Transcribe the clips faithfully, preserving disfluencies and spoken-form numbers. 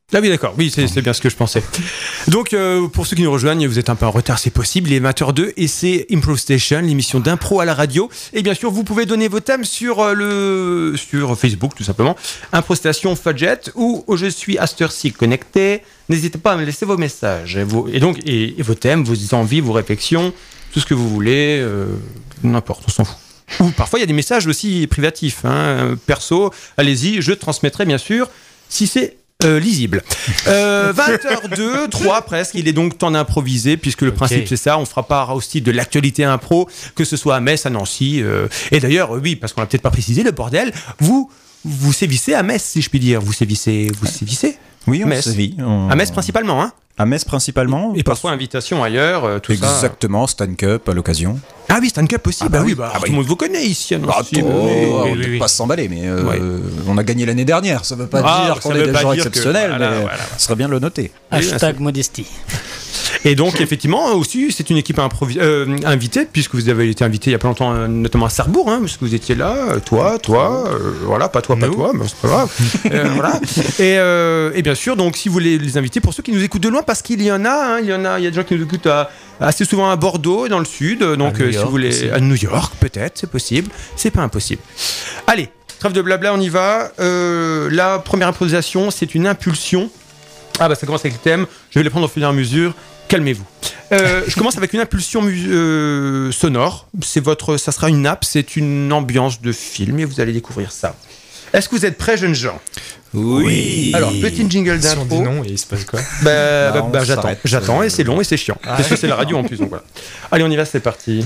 Ah oui, d'accord. Oui, c'est, c'est bien ce que je pensais. Donc, euh, pour ceux qui nous rejoignent, vous êtes un peu en retard, c'est possible. Il est vingt heures deux et c'est Improv Station, l'émission d'impro à la radio. Et bien sûr, vous pouvez donner vos thèmes sur, euh, le, sur Facebook, tout simplement. Impro Station Fudget ou Je suis à cette heure-ci connecté. N'hésitez pas à me laisser vos messages. Et, vos, et donc, et, et vos thèmes, vos envies, vos réflexions, tout ce que vous voulez, euh, n'importe, on s'en fout. Ou parfois, il y a des messages aussi privatifs, hein, perso. Allez-y, je transmettrai, bien sûr, si c'est Euh, lisible. Euh, vingt heures deux, trois presque. Il est donc temps d'improviser puisque le okay. principe c'est ça. On fera part aussi de l'actualité impro, que ce soit à Metz, à Nancy. Euh, et d'ailleurs, oui, parce qu'on l'a peut-être pas précisé, le bordel, vous, vous sévissez à Metz, si je puis dire. Vous sévissez, vous sévissez Oui, on Metz. sévit. On... À Metz principalement, hein. À Metz principalement. Et parfois invitation ailleurs, euh, tout Exactement, ça. Exactement, Stand Cup à l'occasion. Ah oui, Stand Cup aussi. Ah bah, bah oui, oui, bah, ah tout bah le monde vous connaît ici à Nancy. Ah, bah, oh, oui, on oui, ne peut oui. pas s'emballer, mais euh, ouais. on a gagné l'année dernière. Ça ne veut pas ah, dire qu'on est des gens exceptionnels, que, voilà, mais voilà. Ce serait bien de le noter. Hashtag oui, modestie. Et donc, effectivement, aussi, c'est une équipe improvis- euh, invitée, puisque vous avez été invité il y a pas longtemps, euh, notamment à Sarrebourg, hein, parce que vous étiez là, euh, toi, toi, euh, voilà, pas toi, pas nous. toi, mais c'est pas grave. euh, voilà. Et, euh, et bien sûr, donc, si vous voulez les inviter, pour ceux qui nous écoutent de loin, parce qu'il y en a, hein, il y en a, il y a des gens qui nous écoutent à, assez souvent à Bordeaux et dans le sud, donc euh, si vous voulez, aussi. À New York, peut-être, c'est possible, c'est pas impossible. Allez, trêve de blabla, on y va. Euh, la première improvisation, c'est une impulsion. Ah bah ça commence avec le thème, je vais les prendre au fur et à mesure. Calmez-vous. Euh, je commence avec une impulsion mu- euh, sonore. C'est votre, ça sera une nappe, c'est une ambiance de film et vous allez découvrir ça. Est-ce que vous êtes prêts, jeunes gens ? Oui. Alors, petit jingle d'intro. Si on dit non, et il se passe quoi ? Bah, bah, bah, bah j'attends, j'attends et c'est long et c'est chiant. Ah. Parce que c'est la radio en plus, donc voilà. Allez, on y va, c'est parti.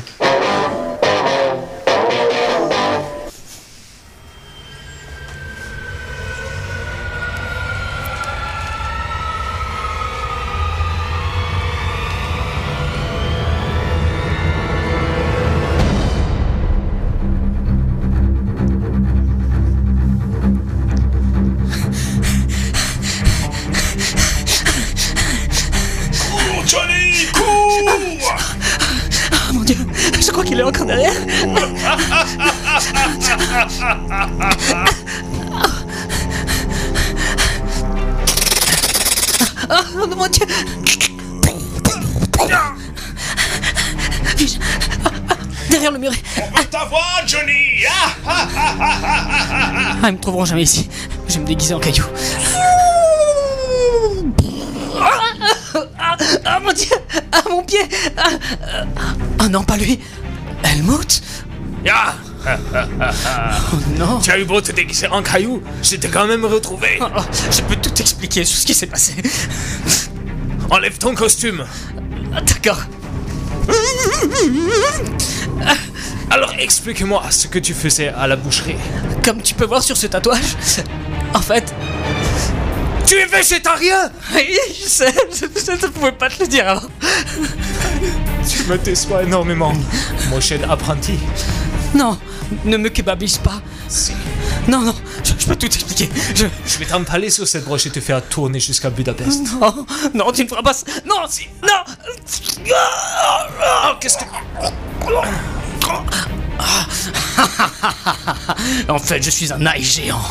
Il est encore derrière. Oh mon Dieu. Derrière le mur. On ta voix, Johnny. Ah, ils me trouveront jamais ici. Je vais me déguiser en caillou. Ah, ah mon Dieu. Ah mon pied. Ah, ah non, pas lui. Helmut. Ya. Oh non. Tu as eu beau te déguiser en caillou, je t'ai quand même retrouvé. Oh, oh, je peux tout expliquer sur ce qui s'est passé. Enlève ton costume. Ah, d'accord. Alors explique-moi ce que tu faisais à la boucherie. Comme tu peux voir sur ce tatouage, en fait... Tu es végétarien? Oui, je sais, je ne pouvais pas te le dire avant. Tu me déçois énormément, mon cher apprenti. Non, ne me kebabise pas. Si. Non, non, je, je peux tout expliquer. Je, je vais t'empaler sur cette broche et te faire tourner jusqu'à Budapest. Non, non, tu ne feras pas ça. Non, si, non. Oh, qu'est-ce que... En fait, je suis un naïf géant.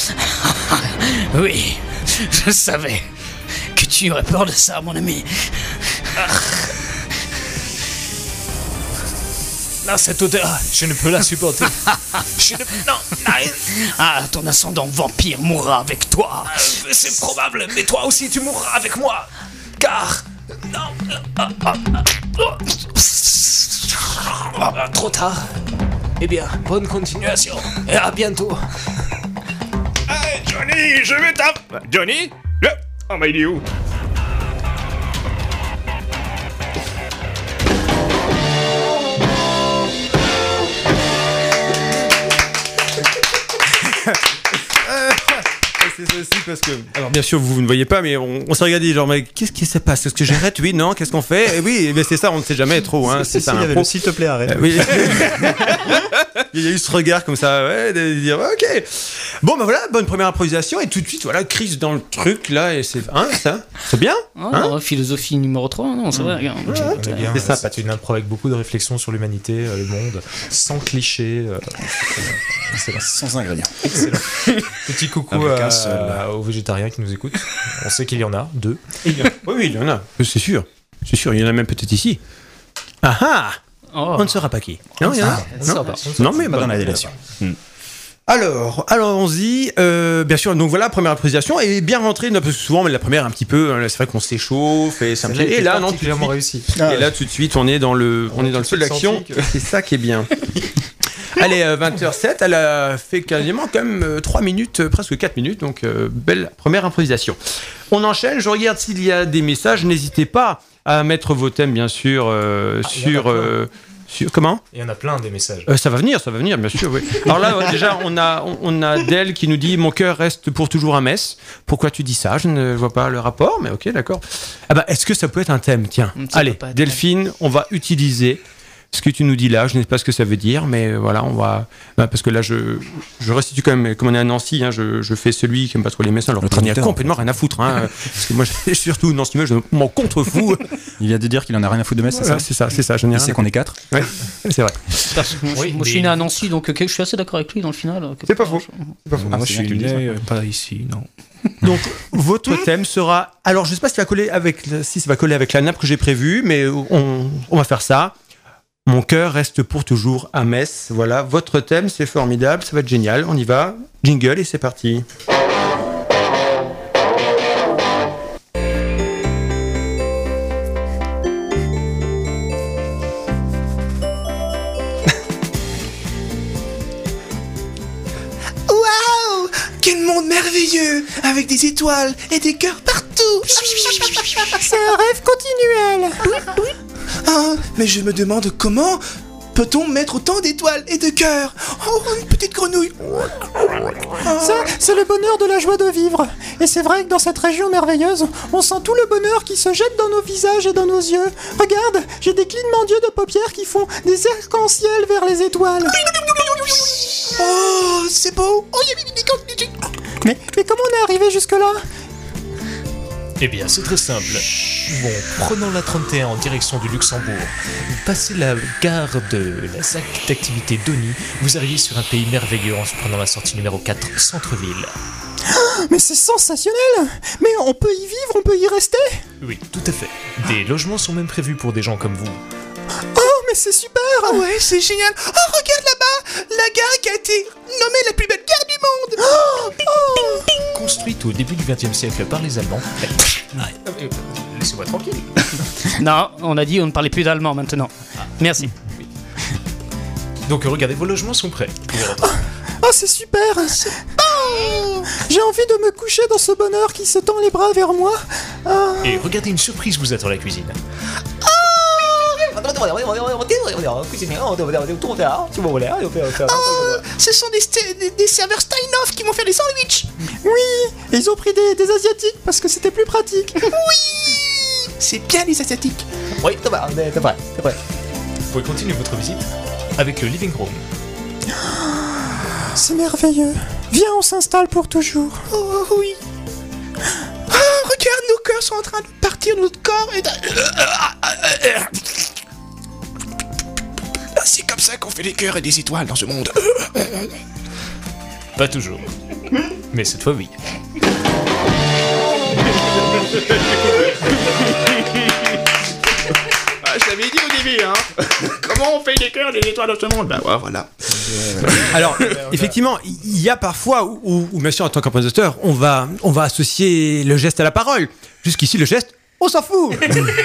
Oui, je savais que tu aurais peur de ça, mon ami. Là, cette odeur, je ne peux la supporter. Je ne... Non, non. Ah, ton ascendant vampire mourra avec toi. Euh, c'est probable, mais toi aussi tu mourras avec moi. Car... Non... Ah, ah, ah, ah, trop tard. Eh bien, bonne continuation. Et à bientôt. Hey, Johnny, je vais t'app... Johnny? Oh, mais il est où? C'est ça aussi parce que... Alors bien sûr vous, vous ne voyez pas mais on, on s'est regardé genre mais qu'est-ce qui se passe? Est-ce que j'arrête? Oui, non, qu'est-ce qu'on fait? Et oui, mais c'est ça, on ne sait jamais trop hein, c'est, c'est ça. Il y avait le s'il te plaît arrête. Euh, oui. Il y a eu ce regard comme ça, ouais, de dire ok. Bon ben voilà, bonne première improvisation et tout de suite voilà, crise dans le truc là et c'est hein, ça, c'est bien. Oh, hein philosophie numéro trois, non, c'est vrai. Regarde. Ouais, ouais, c'est, bien, c'est sympa. C'est une impro avec beaucoup de réflexion sur l'humanité, euh, le monde, sans clichés. Euh, c'est sans ingrédients. Excellent. Petit coucou avec à, un seul. euh, aux végétariens qui nous écoutent. On sait qu'il y en a, deux. Oui, oui, il y en a, c'est sûr. C'est sûr, il y en a même peut-être ici. Ah ah Oh. On ne saura pas qui. Non, il y en a. Ah, on ne saura pas. Non, mais Pas bah, dans la délation. Alors, allons-y. Euh, bien sûr, donc voilà, première improvisation et bien rentrée. Parce que souvent, mais la première un petit peu. C'est vrai qu'on s'échauffe et c'est un petit. Et là, non, tout de suite, réussi. et là, tout de suite, on est dans le, on, on est dans le feu de l'action. que... C'est ça qui est bien. Allez, euh, vingt heures sept, elle a fait quasiment quand même euh, trois minutes, euh, presque quatre minutes. Donc, euh, belle première improvisation. On enchaîne. Je regarde s'il y a des messages. N'hésitez pas à mettre vos thèmes, bien sûr, euh, ah, sur. Euh, sur comment ? Il y en a plein des messages. Euh, ça va venir, ça va venir, bien sûr. Oui. Alors là, ouais, déjà, on a, on, on a Del qui nous dit « Mon cœur reste pour toujours à Metz ». Pourquoi tu dis ça ? Je ne vois pas le rapport, mais ok, d'accord. Ah bah, est-ce que ça peut être un thème ? Tiens, Ça allez, peut pas être Delphine, on va utiliser ce que tu nous dis là. Je ne sais pas ce que ça veut dire, mais voilà, on va... Bah, parce que là, je, je restitue quand même, comme on est à Nancy, hein, je, je fais celui qui n'aime pas trop les messages, alors qu'on a complètement rien à foutre. Hein, parce que moi, j'ai surtout Nancy, je m'en contrefous. Il vient de dire qu'il en a rien à foutre de Metz, c'est Voilà, ça ? c'est ça, c'est ça. Je n'ai Il rien sait à qu'on est quatre. Ouais, c'est vrai. Parce que moi, Oui, moi, je mais- suis né à Nancy, donc euh, je suis assez d'accord avec lui dans le final. euh, C'est pas faux. Ah, Moi, je c'est bien suis qu'il le dise, né hein. euh, pas ici, non. Donc, votre thème sera. Alors, je ne sais pas si ça va coller avec, si ça va coller avec la nappe que j'ai prévue, mais on, on va faire ça. Mon cœur reste pour toujours à Metz. Voilà, votre thème, c'est formidable, ça va être génial. On y va. Jingle et c'est parti. Waouh! Quel monde merveilleux! Avec des étoiles et des cœurs partout! C'est un rêve continuel! Ah, mais je me demande comment peut-on mettre autant d'étoiles et de cœurs? Oh, une petite grenouille! Ça, c'est le bonheur de la joie de vivre. Et c'est vrai que dans cette région merveilleuse, on sent tout le bonheur qui se jette dans nos visages et dans nos yeux. Regarde, j'ai des clignements d'yeux de paupières qui font des arcs-en-ciel vers les étoiles. Oh, c'est beau! Oh, Mais, mais comment on est arrivé jusque-là? Eh bien, c'est très simple. Bon, prenons la trente et un en direction du Luxembourg. Vous passez la gare de la Z A C d'activité Donny, vous arrivez sur un pays merveilleux en prenant la sortie numéro quatre, centre-ville. Mais c'est sensationnel! Mais on peut y vivre, on peut y rester? Oui, tout à fait. Des logements sont même prévus pour des gens comme vous. Oh, mais c'est super! Ouais, c'est génial! Oh, regarde là-bas! La gare qui a été nommée la plus belle gare du monde! Oh, oh. Construite au début du vingtième siècle par les Allemands. Ah, euh, Laissez-moi tranquille. Non, on a dit on ne parlait plus d'allemand maintenant. Merci. Donc regardez, vos logements sont prêts. Vous pouvez rentrer. Oh, c'est super! Oh, j'ai envie de me coucher dans ce bonheur qui se tend les bras vers moi. Ah. Et regardez, une surprise vous attend à la cuisine. Oh, ce sont des, st- des, des serveurs Steinhoff qui vont faire des sandwichs! Oui, et ils ont pris des, des asiatiques parce que c'était plus pratique. Oui! C'est bien les asiatiques! Oui, c'est vrai, c'est vrai, c'est vrai. Vous pouvez continuer votre visite avec le living room. C'est merveilleux. Viens, on s'installe pour toujours. Oh oui! Oh, regarde, nos cœurs sont en train de partir de notre corps et de... C'est comme ça qu'on fait des cœurs et des étoiles dans ce monde. Pas toujours. Mais cette fois, oui. Ah, je t'avais dit au début, hein. Comment on fait des cœurs et des étoiles dans ce monde? Bah ouais, voilà. Alors, effectivement, il y a parfois où, où, où, bien sûr, en tant qu'improvisateur, on va, on va associer le geste à la parole. Jusqu'ici, le geste, on s'en fout.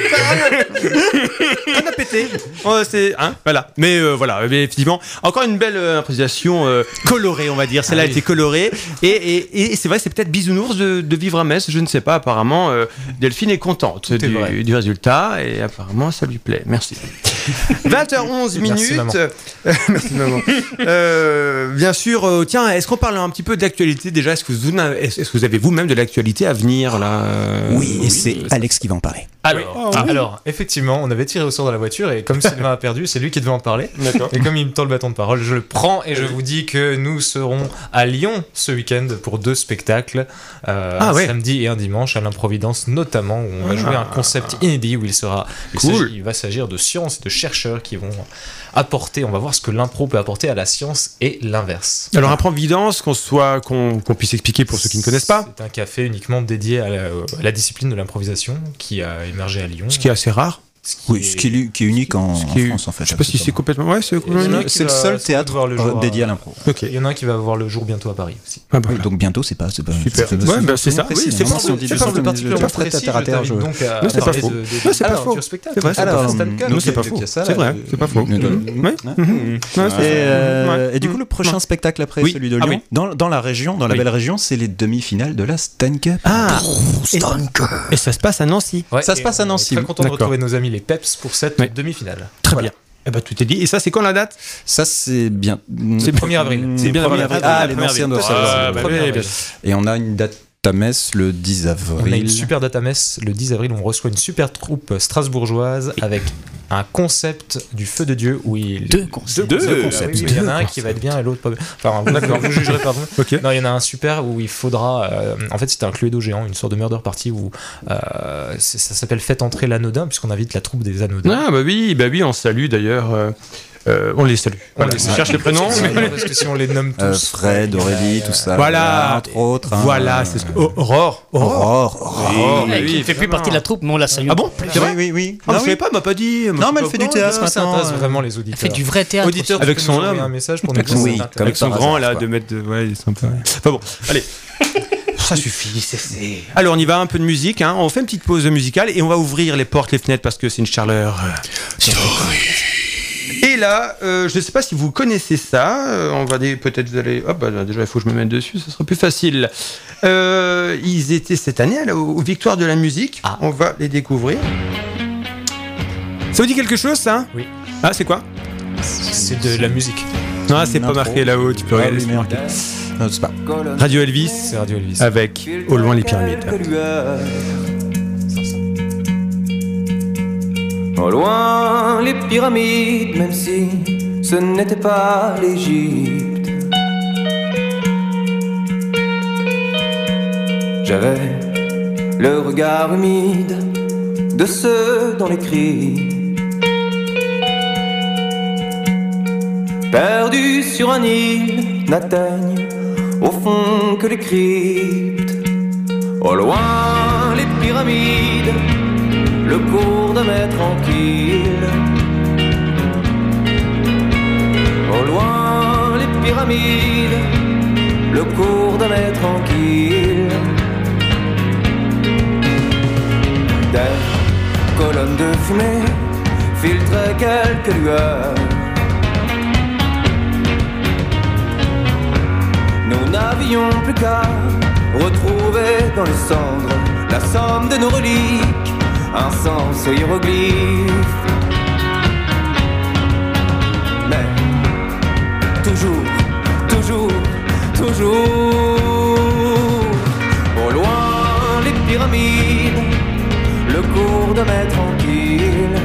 On a pété. Oh, c'est, hein, voilà. Mais euh, voilà, mais effectivement, encore une belle euh, improvisation euh, colorée, on va dire. Celle-là Ah a oui. été colorée. Et, et, et c'est vrai, c'est peut-être bisounours de, de vivre à Metz. Je ne sais pas. Apparemment, euh, Delphine est contente est du, vrai. du résultat. Et apparemment, ça lui plaît. Merci. vingt heures onze Merci, minutes. maman. Merci, maman. Euh, bien sûr, euh, tiens, est-ce qu'on parle un petit peu d'actualité déjà? Est-ce que vous, est-ce que vous avez vous-même de l'actualité à venir là? Oui, et c'est Alex qui va en parler. Alors, ah, alors, effectivement, on avait tiré au sort dans la voiture et comme Sylvain a perdu, c'est lui qui devait en parler. D'accord. Et comme il me tend le bâton de parole, je le prends et je vous dis que nous serons à Lyon ce week-end pour deux spectacles, euh, Ah un ouais. samedi et un dimanche à l'Improvidence notamment, où on va jouer un concept inédit où il sera, il, Cool. s'agit- il va s'agir de science et de chercheurs qui vont apporter, on va voir ce que l'impro peut apporter à la science et l'inverse. Alors improvidence, qu'on soit, qu'on, qu'on puisse expliquer pour ceux qui ne connaissent pas. C'est un café uniquement dédié à la, à la discipline de l'improvisation qui a émergé à Lyon. Ce qui est assez rare. Ce qui Oui, est- ce qui est, qui est unique en, en qui est- France en fait. Je sais pas si c'est complètement. Ouais, c'est Il y en a complètement. qui C'est le va seul sans théâtre doute voir le jour euh, dédié à à- l'impro. Ok. Il y en a un qui va voir le jour bientôt à Paris aussi. Ah, bah, voilà. Donc bientôt, c'est pas, c'est pas Super. c'est- Ouais, bah, c'est ça. précis, Oui, c'est hein. pas Si on faux. dit C'est du pas sens, faux. on dit- je particulièrement très précis, terre à je terre, t'invite je- donc à Non, c'est pas parler faux. de- de- Non, c'est pas Alors, faux. du spectacle. C'est vrai, c'est Alors, pas faux. stand-up, Non, c'est pas des faux. pièces à C'est la- vrai, c'est pas faux. Mhm. Mhm. Ouais. Hein Mhm. Ouais, c'est- Et, euh, Ouais. et du coup, le prochain spectacle après Oui. celui de Ah Lyon, oui. dans, dans la région, dans la Oui. belle région, c'est les demi-finales de la Stand Cup. Ah. Et, et ça se passe à Nancy. Ouais, Ça se et passe à on est Nancy. Très content de D'accord. retrouver nos amis les Peps pour cette Ouais. demi-finale. Très Voilà. bien. Eh ben tout est dit. Et ça, c'est quand la date? Ça, c'est bien. C'est le premier avril. C'est bien premier avril. avril. Ah, Ah, les premier anciens avril. doivent savoir. Ah, bah Premier oui, avril. bien. Et on a une date à Metz le dix avril. On a une super date à Metz le dix avril. On reçoit une super troupe strasbourgeoise avec un concept du feu de Dieu où il Deux concepts. Deux, Deux concepts. Oui, oui, il y en a un qui va être bien et l'autre pas bien. Enfin, vous, d'accord, vous jugerez pas vous. Ok. Non, il y en a un super où il faudra. euh, en fait, c'est un Cluedo géant, une sorte de murder party où euh, c'est- ça s'appelle Faites entrer l'anodin puisqu'on invite la troupe des anodins. Ah bah oui, bah oui, on salue d'ailleurs. euh, euh, on les salue. Voilà, les on salue. cherche les prénoms. Parce que- parce que si on les nomme tous, Euh, Fred, Aurélie, tout ça. Voilà. Entre autres. hein. Voilà, c'est ce que. Oh, Aurore. Aurore. Aurore. Oh, Eh, mais qui oui, ne fait plus partie de la troupe, mais on la salue. Ah bon? C'est vrai? Oui, oui, oui. Ah, Non, je savais oui. pas, elle m'a pas dit. Non, mais elle fait du théâtre ça maintenant. intéresse euh. vraiment les Elle auditeurs. fait du vrai théâtre. Auditeur, Avec tu son peux nous envoyer homme. un message pour nous Avec dire son- si oui, ça comme t'intéresse. Avec son par grand hasard, là, quoi. de mettre de. Ouais, il est sympa. Enfin bon, allez. Ça suffit, c'est, c'est... Alors on y va, un peu de musique, hein. On fait une petite pause musicale et on va ouvrir les portes, les fenêtres parce que c'est une chaleur. euh, Et là, euh, je ne sais pas si vous connaissez ça. euh, on va dé- peut-être vous allez. Hop, bah, déjà il faut que je me mette dessus, ça sera plus facile. Euh, ils étaient cette année là, aux, aux Victoires de la musique. Ah. On va les découvrir. Ça vous dit quelque chose, ça? Oui. Ah, c'est quoi? C'est de la musique. Non, c'est Une pas intro. marqué là-haut. Tu peux Ah, regarder. oui, mais marqué. Non, c'est pas. Radio Elvis C'est Radio Elvis. avec Au loin les pyramides. Au loin les pyramides, même si ce n'était pas l'Égypte. J'avais le regard humide de ceux dont les cris, perdus sur un île, n'atteignent au fond que les cryptes. Au loin les pyramides, le cours de mai tranquille. Au loin les pyramides, le cours de mai tranquille. Des colonnes de fumée filtraient quelques lueurs. Nous n'avions plus qu'à retrouver dans les cendres la somme de nos reliques, un sens aux hiéroglyphes. Mais toujours, toujours, toujours, au loin les pyramides, le cours de mai tranquille.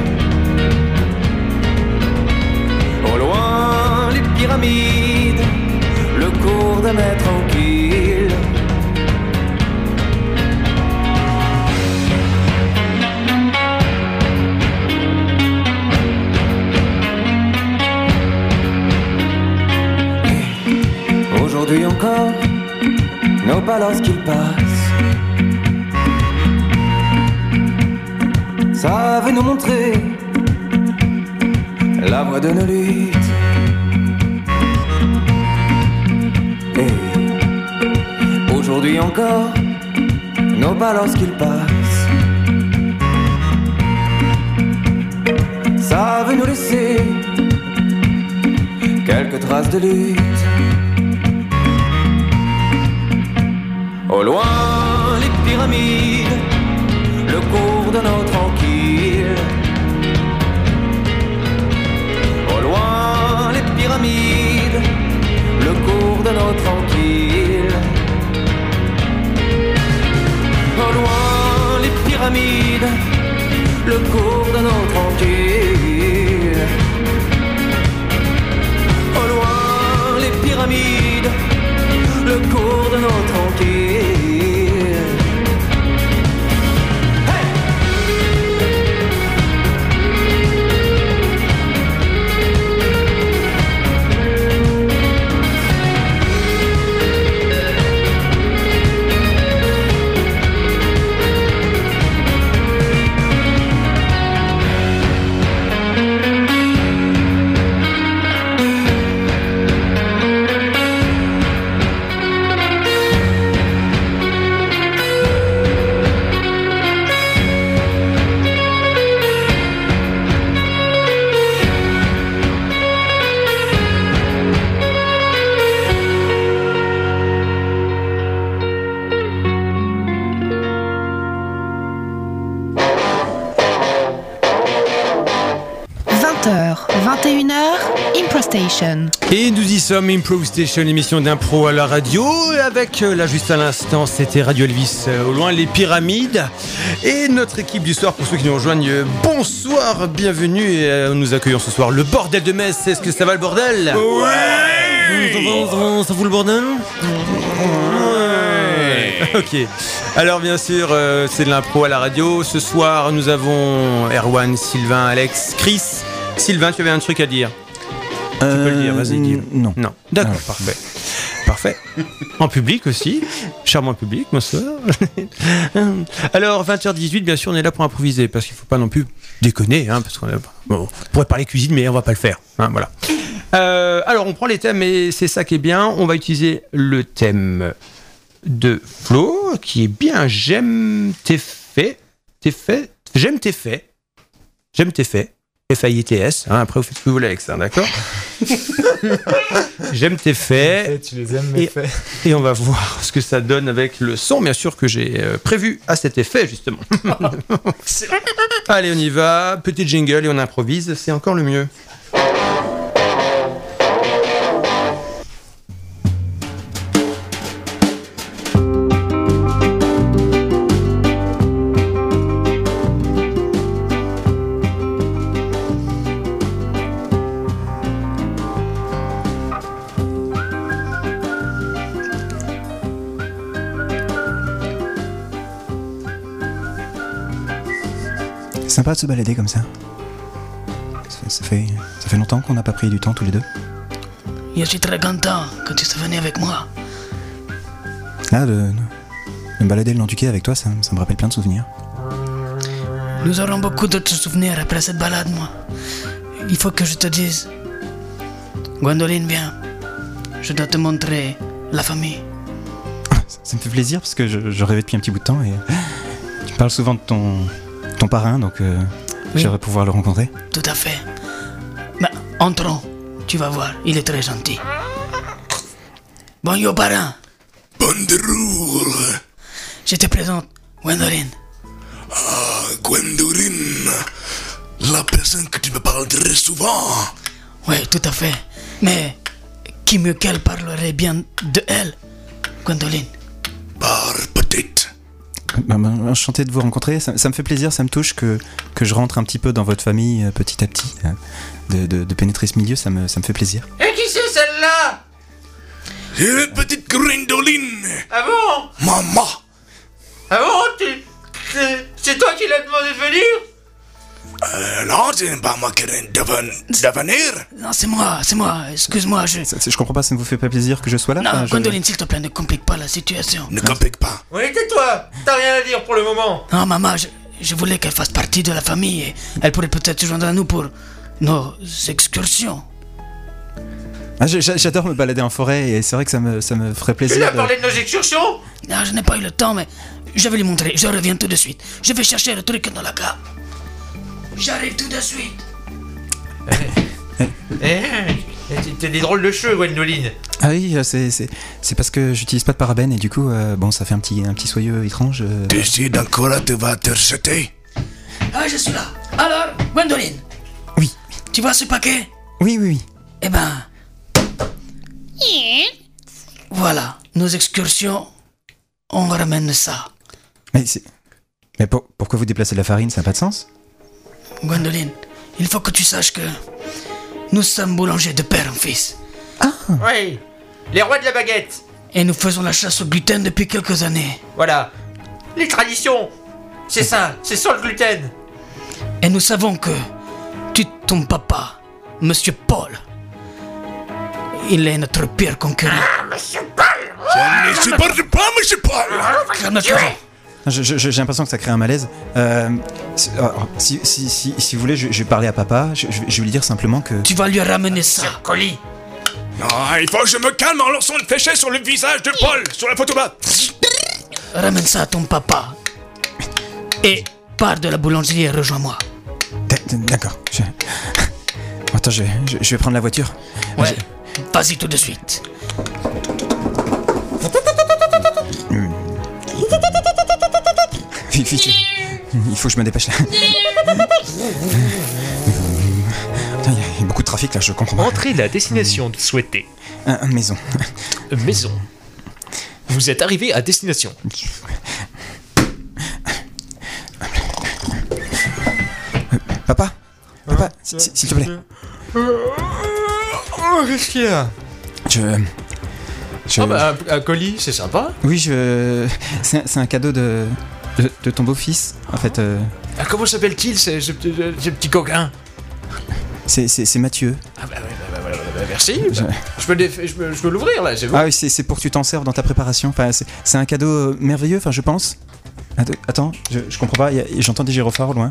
Au loin les pyramides, le cours de mai tranquille. Aujourd'hui encore, nos pas lorsqu'ils passent savent nous montrer la voie de nos luttes. Et aujourd'hui encore, nos pas lorsqu'ils passent savent nous laisser quelques traces de lutte. Au loin les pyramides, le cours de nos tranquilles. Au loin les pyramides, le cours de nos tranquilles. Au loin les pyramides, le cours de nos tranquilles. Au loin les pyramides, le cours de nos tranquilles. Hey! vingt heures, vingt et une heures, Impro Station. Et nous y sommes, Impro Station, émission d'impro à la radio. Avec, euh, là juste à l'instant, c'était Radio Elvis, euh, au loin les pyramides. Et notre équipe du soir, pour ceux qui nous rejoignent, euh, bonsoir, bienvenue. Et, euh, nous accueillons ce soir le bordel de Metz. Est-ce que ça va le bordel? Ouais. Ça va, ça va, ça fout le bordel? Ouais. Ok. Alors bien sûr, euh, c'est de l'impro à la radio. Ce soir, nous avons Erwan, Sylvain, Alex, Chris. Sylvain, tu avais un truc à dire? Euh, Tu peux le dire, vas-y, dis. Non. Non. D'accord, parfait. Parfait. En public aussi. Charmant public, bonsoir. Alors, vingt heures dix-huit, bien sûr, on est là pour improviser, parce qu'il ne faut pas non plus déconner, hein, parce qu'on a... bon, on pourrait parler cuisine, mais on ne va pas le faire. Hein, voilà. Euh, alors, on prend les thèmes, et c'est ça qui est bien. On va utiliser le thème de Flo, qui est bien j'aime tes faits. Tes faits. J'aime tes faits. J'aime tes faits. F A I T S, hein, après vous faites ce que vous voulez avec ça, d'accord? J'aime tes faits. Tu les aimes, mes et, faits. et on va voir ce que ça donne avec le son, bien sûr, que j'ai euh, prévu à cet effet, justement. Allez, on y va. Petit jingle et on improvise, c'est encore le mieux. Sympa de se balader comme ça. Ça fait, ça fait, ça fait longtemps qu'on n'a pas pris du temps tous les deux. Je suis très content que tu sois venu avec moi. Là, de, de me balader le long du quai avec toi, ça, ça me rappelle plein de souvenirs. Nous aurons beaucoup d'autres souvenirs après cette balade, moi. Il faut que je te dise. Gwendoline, viens. Je dois te montrer la famille. Ça, ça me fait plaisir parce que je, je rêvais depuis un petit bout de temps et tu parles souvent de ton, ton parrain, donc euh, oui. J'aimerais pouvoir le rencontrer. Tout à fait. Mais entrons, tu vas voir, il est très gentil. Bonjour, parrain. Bonjour. Je te présente Gwendoline. Ah, Gwendoline. La personne que tu me parles très souvent. Oui, tout à fait. Mais qui mieux qu'elle parlerait bien de elle, Gwendoline? Par peut-être. Bah, bah, enchanté de vous rencontrer, ça, ça me fait plaisir, ça me touche que, que je rentre un petit peu dans votre famille euh, petit à petit. Euh, de, de, de pénétrer ce milieu, ça me, ça me fait plaisir. Et qui c'est celle-là? C'est la petite Gwendoline. Ah bon? Maman. Ah bon? Tu... C'est, c'est toi qui l'as demandé de venir? Euh, non, c'est pas moi qui viens de, de venir. Non, c'est moi, c'est moi, excuse-moi, je... Ça, je comprends pas, ça ne vous fait pas plaisir que je sois là? Non, enfin, Gwendoline, je... s'il te plaît, ne complique pas la situation. Ne complique pas. Oui, tais-toi, t'as rien à dire pour le moment. Non, maman, je, je voulais qu'elle fasse partie de la famille et elle pourrait peut-être se joindre à nous pour nos excursions. Ah, j'adore me balader en forêt et c'est vrai que ça me, ça me ferait plaisir. Tu lui as de... parlé de nos excursions? Non, je n'ai pas eu le temps, mais je vais lui montrer. Je reviens tout de suite. Je vais chercher le truc dans la cave. J'arrive tout de suite. Eh, eh, t'as des drôles de cheveux, Gwendoline. Ah oui, c'est, c'est, c'est parce que j'utilise pas de parabènes et du coup, euh, bon, ça fait un petit, un petit soyeux étrange. Euh... Tu sais dans quoi là tu vas te jeter? Ah, je suis là. Alors, Gwendoline. Oui. Tu vois ce paquet? Oui, oui, oui. Eh ben... Voilà, nos excursions, on ramène ça. Mais, c'est... Mais pour, pourquoi vous déplacez de la farine, ça n'a pas de sens? Gwendoline, il faut que tu saches que nous sommes boulangers de père en fils. Ah. Oui, les rois de la baguette. Et nous faisons la chasse au gluten depuis quelques années. Voilà, les traditions. C'est ça, c'est sans le gluten. Et nous savons que tu, ton papa, Monsieur Paul, il est notre pire concurrent. Ah, Monsieur Paul. Je ne supporte pas Monsieur Paul. Calme-toi. Je, je, j'ai l'impression que ça crée un malaise. Euh, si, si, si, si vous voulez, je, je vais parler à papa. Je, je, je vais lui dire simplement que... Tu vas lui ramener ça. Colis. Non, il faut que je me calme en lançant une fléchette sur le visage de Paul, sur la photo là. Ramène ça à ton papa. Et pars de la boulangerie et rejoins-moi. D'accord. Je... Attends, je, je, je vais prendre la voiture. Ouais, je... vas-y tout de suite. Vite, vite, il faut que je me dépêche là. y a beaucoup de trafic là, je comprends pas. Entrez la destination souhaitée. Euh, maison. Maison. Vous êtes arrivé à destination. Papa Papa, s'il s'il te plaît. Oh, qu'est-ce qu'il y a? Je... je... Ah bah, un, un colis, c'est sympa. Oui, je... C'est un, c'est un cadeau de... de, de ton beau-fils, en fait. Euh... Ah, comment s'appelle-t-il, ce, ce, ce, ce petit coquin? C'est, c'est, c'est Mathieu. Ah bah, bah, bah, bah, bah, bah merci. Je, bah, je peux, déf... je, peux, je peux l'ouvrir, là, c'est bon. Ah oui, c'est, c'est pour que tu t'en serves dans ta préparation. Enfin, c'est, c'est un cadeau merveilleux, enfin, je pense. Attends, attends je, je comprends pas, y a, j'entends des gyrophares au loin.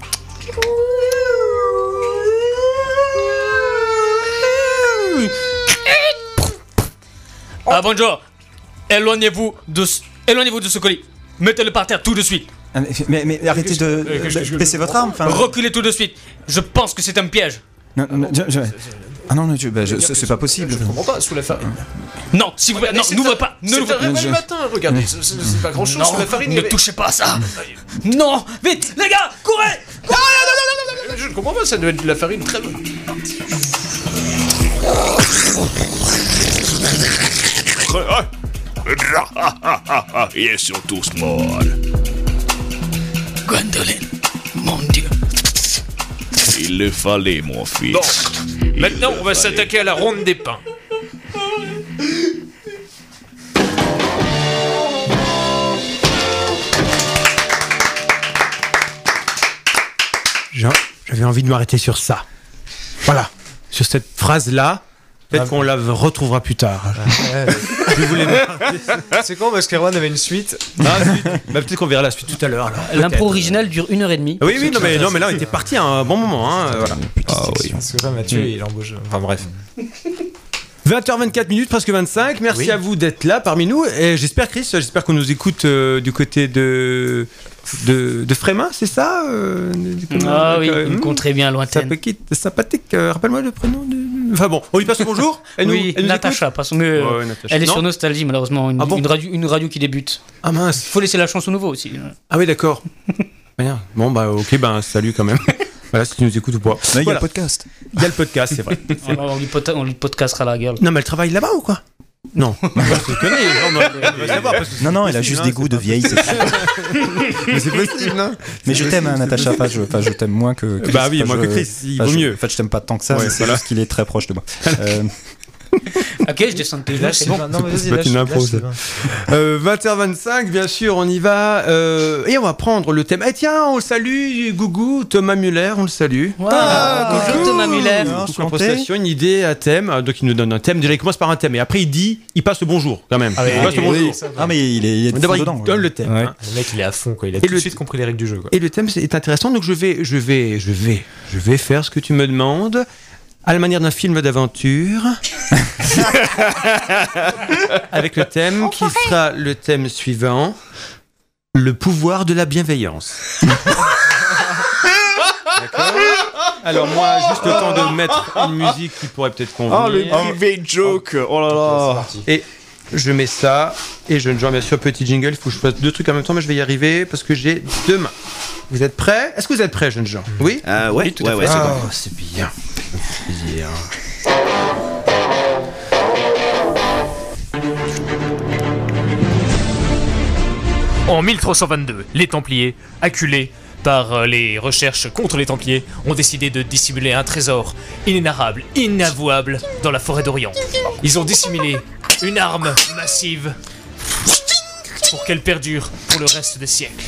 Ah bonjour. Éloignez-vous de ce... Éloignez-vous de ce colis. Mettez-le par terre tout de suite. Ah, mais, mais, mais arrêtez de, de, de baisser votre arme. Enfin... Reculez tout de suite. Je pense que c'est un piège. Non, non, je, je... Ah non, non je, bah, je, c'est, c'est pas possible. Je comprends pas, sous la farine. Non, si vous plaît, non, n'ouvrez pas. Ne l'ouvrez pas. C'est le matin, regardez, c'est, c'est, c'est pas grand chose. Sous la farine. Ne touchez pas à ça. Non, vite, les gars, courez. Ah, non, non, non, non, non, je ne comprends pas, ça doit être de la farine très bonne. Ils sont tous morts. Gwendoline, mon Dieu. Il le fallait, mon fils. Bon, maintenant, on va s'attaquer à la ronde des pains. J'avais envie de m'arrêter sur ça. Voilà, sur cette phrase-là. Peut-être ah, qu'on la retrouvera plus tard. Ah, ouais. Je voulais c'est con parce qu'Erwan avait une suite. Ah, bah, peut-être qu'on verra la suite tout à l'heure. Alors, l'impro originale dure une heure et demie. Oui, oui, non mais, non, mais là, on était parti à un bon moment. Hein, voilà. Ah, oui. Parce que là, Mathieu, mmh. il embauche. Enfin, bref. vingt heures vingt-quatre minutes, presque vingt-cinq. Merci oui. à vous d'être là parmi nous. Et j'espère, Chris, j'espère qu'on nous écoute euh, du côté de. De, de Frémin, c'est ça euh, Ah oui, euh, une contrée bien lointaine. Sympathique, sympathique euh, rappelle-moi le prénom de... Enfin bon, on lui passe le bonjour. Elle oui, nous, elle Natacha, parce que euh, ouais, Natacha. Elle est non. sur Nostalgie, malheureusement. Une, ah bon une, radio, une radio qui débute. Ah mince. Il faut laisser la chance aux nouveaux aussi. Ah oui, d'accord. Bon, bah ok, bah salut quand même. Voilà, si tu nous écoutes ou pas. Il y voilà. a le podcast. Il y a le podcast, c'est vrai. C'est on, lui pot- on lui podcastera la gueule. Non, mais elle travaille là-bas ou quoi? Non, je connais. Non, non, savoir, parce que non, non elle a juste hein, des goûts de vieille. C'est mais c'est possible, non? Mais je t'aime, hein, Natacha. Enfin, je, enfin, je t'aime moins que Chris. Bah oui, enfin, moins je, que Chris, il enfin, vaut je, mieux. En fait, je t'aime pas tant que ça, ouais, c'est voilà. juste qu'il est très proche de moi. euh... Ok, je descends tes là, c'est bon. Non, mais vas-y, c'est pas une impro, ça. Euh, vingt heures vingt-cinq, bien sûr, on y va. Euh, et on va prendre le thème. Eh tiens, on le salue, Gougou, Thomas Muller, on le salue. Wow, ah, bonjour Thomas Muller. En prestation, une idée, un thème. Donc il nous donne un thème. Déjà, il commence par un thème. Et après, il dit, il passe le bonjour, quand même. Ah, il oui, passe le oui, bonjour. Oui, ah, mais il est, il est d'abord, il dedans, donne ouais. le thème. Ouais. Hein. Le mec, il est à fond, quoi. Il a et tout le de suite compris les règles du jeu, quoi. Et le thème, c'est intéressant. Donc je vais, je vais, je vais, je vais faire ce que tu me demandes. À la manière d'un film d'aventure, avec le thème qui sera le thème suivant, le pouvoir de la bienveillance. D'accord. Alors moi, juste le temps de mettre une musique qui pourrait peut-être convenir. Oh, le private joke. Oh là là. Et je mets ça, et je joins bien sûr petit jingle. Il faut que je fasse deux trucs en même temps, mais je vais y arriver parce que j'ai deux mains. Vous êtes prêts? Est-ce que vous êtes prêts, jeunes gens? Oui. euh, Ouais, oui, tout ouais, à fait. ouais, c'est, oh, c'est bien. Plaisir. En mille trois cent vingt-deux, les Templiers, acculés par les recherches contre les Templiers, ont décidé de dissimuler un trésor inénarrable, inavouable dans la forêt d'Orient. Ils ont dissimulé une arme massive pour qu'elle perdure pour le reste des siècles.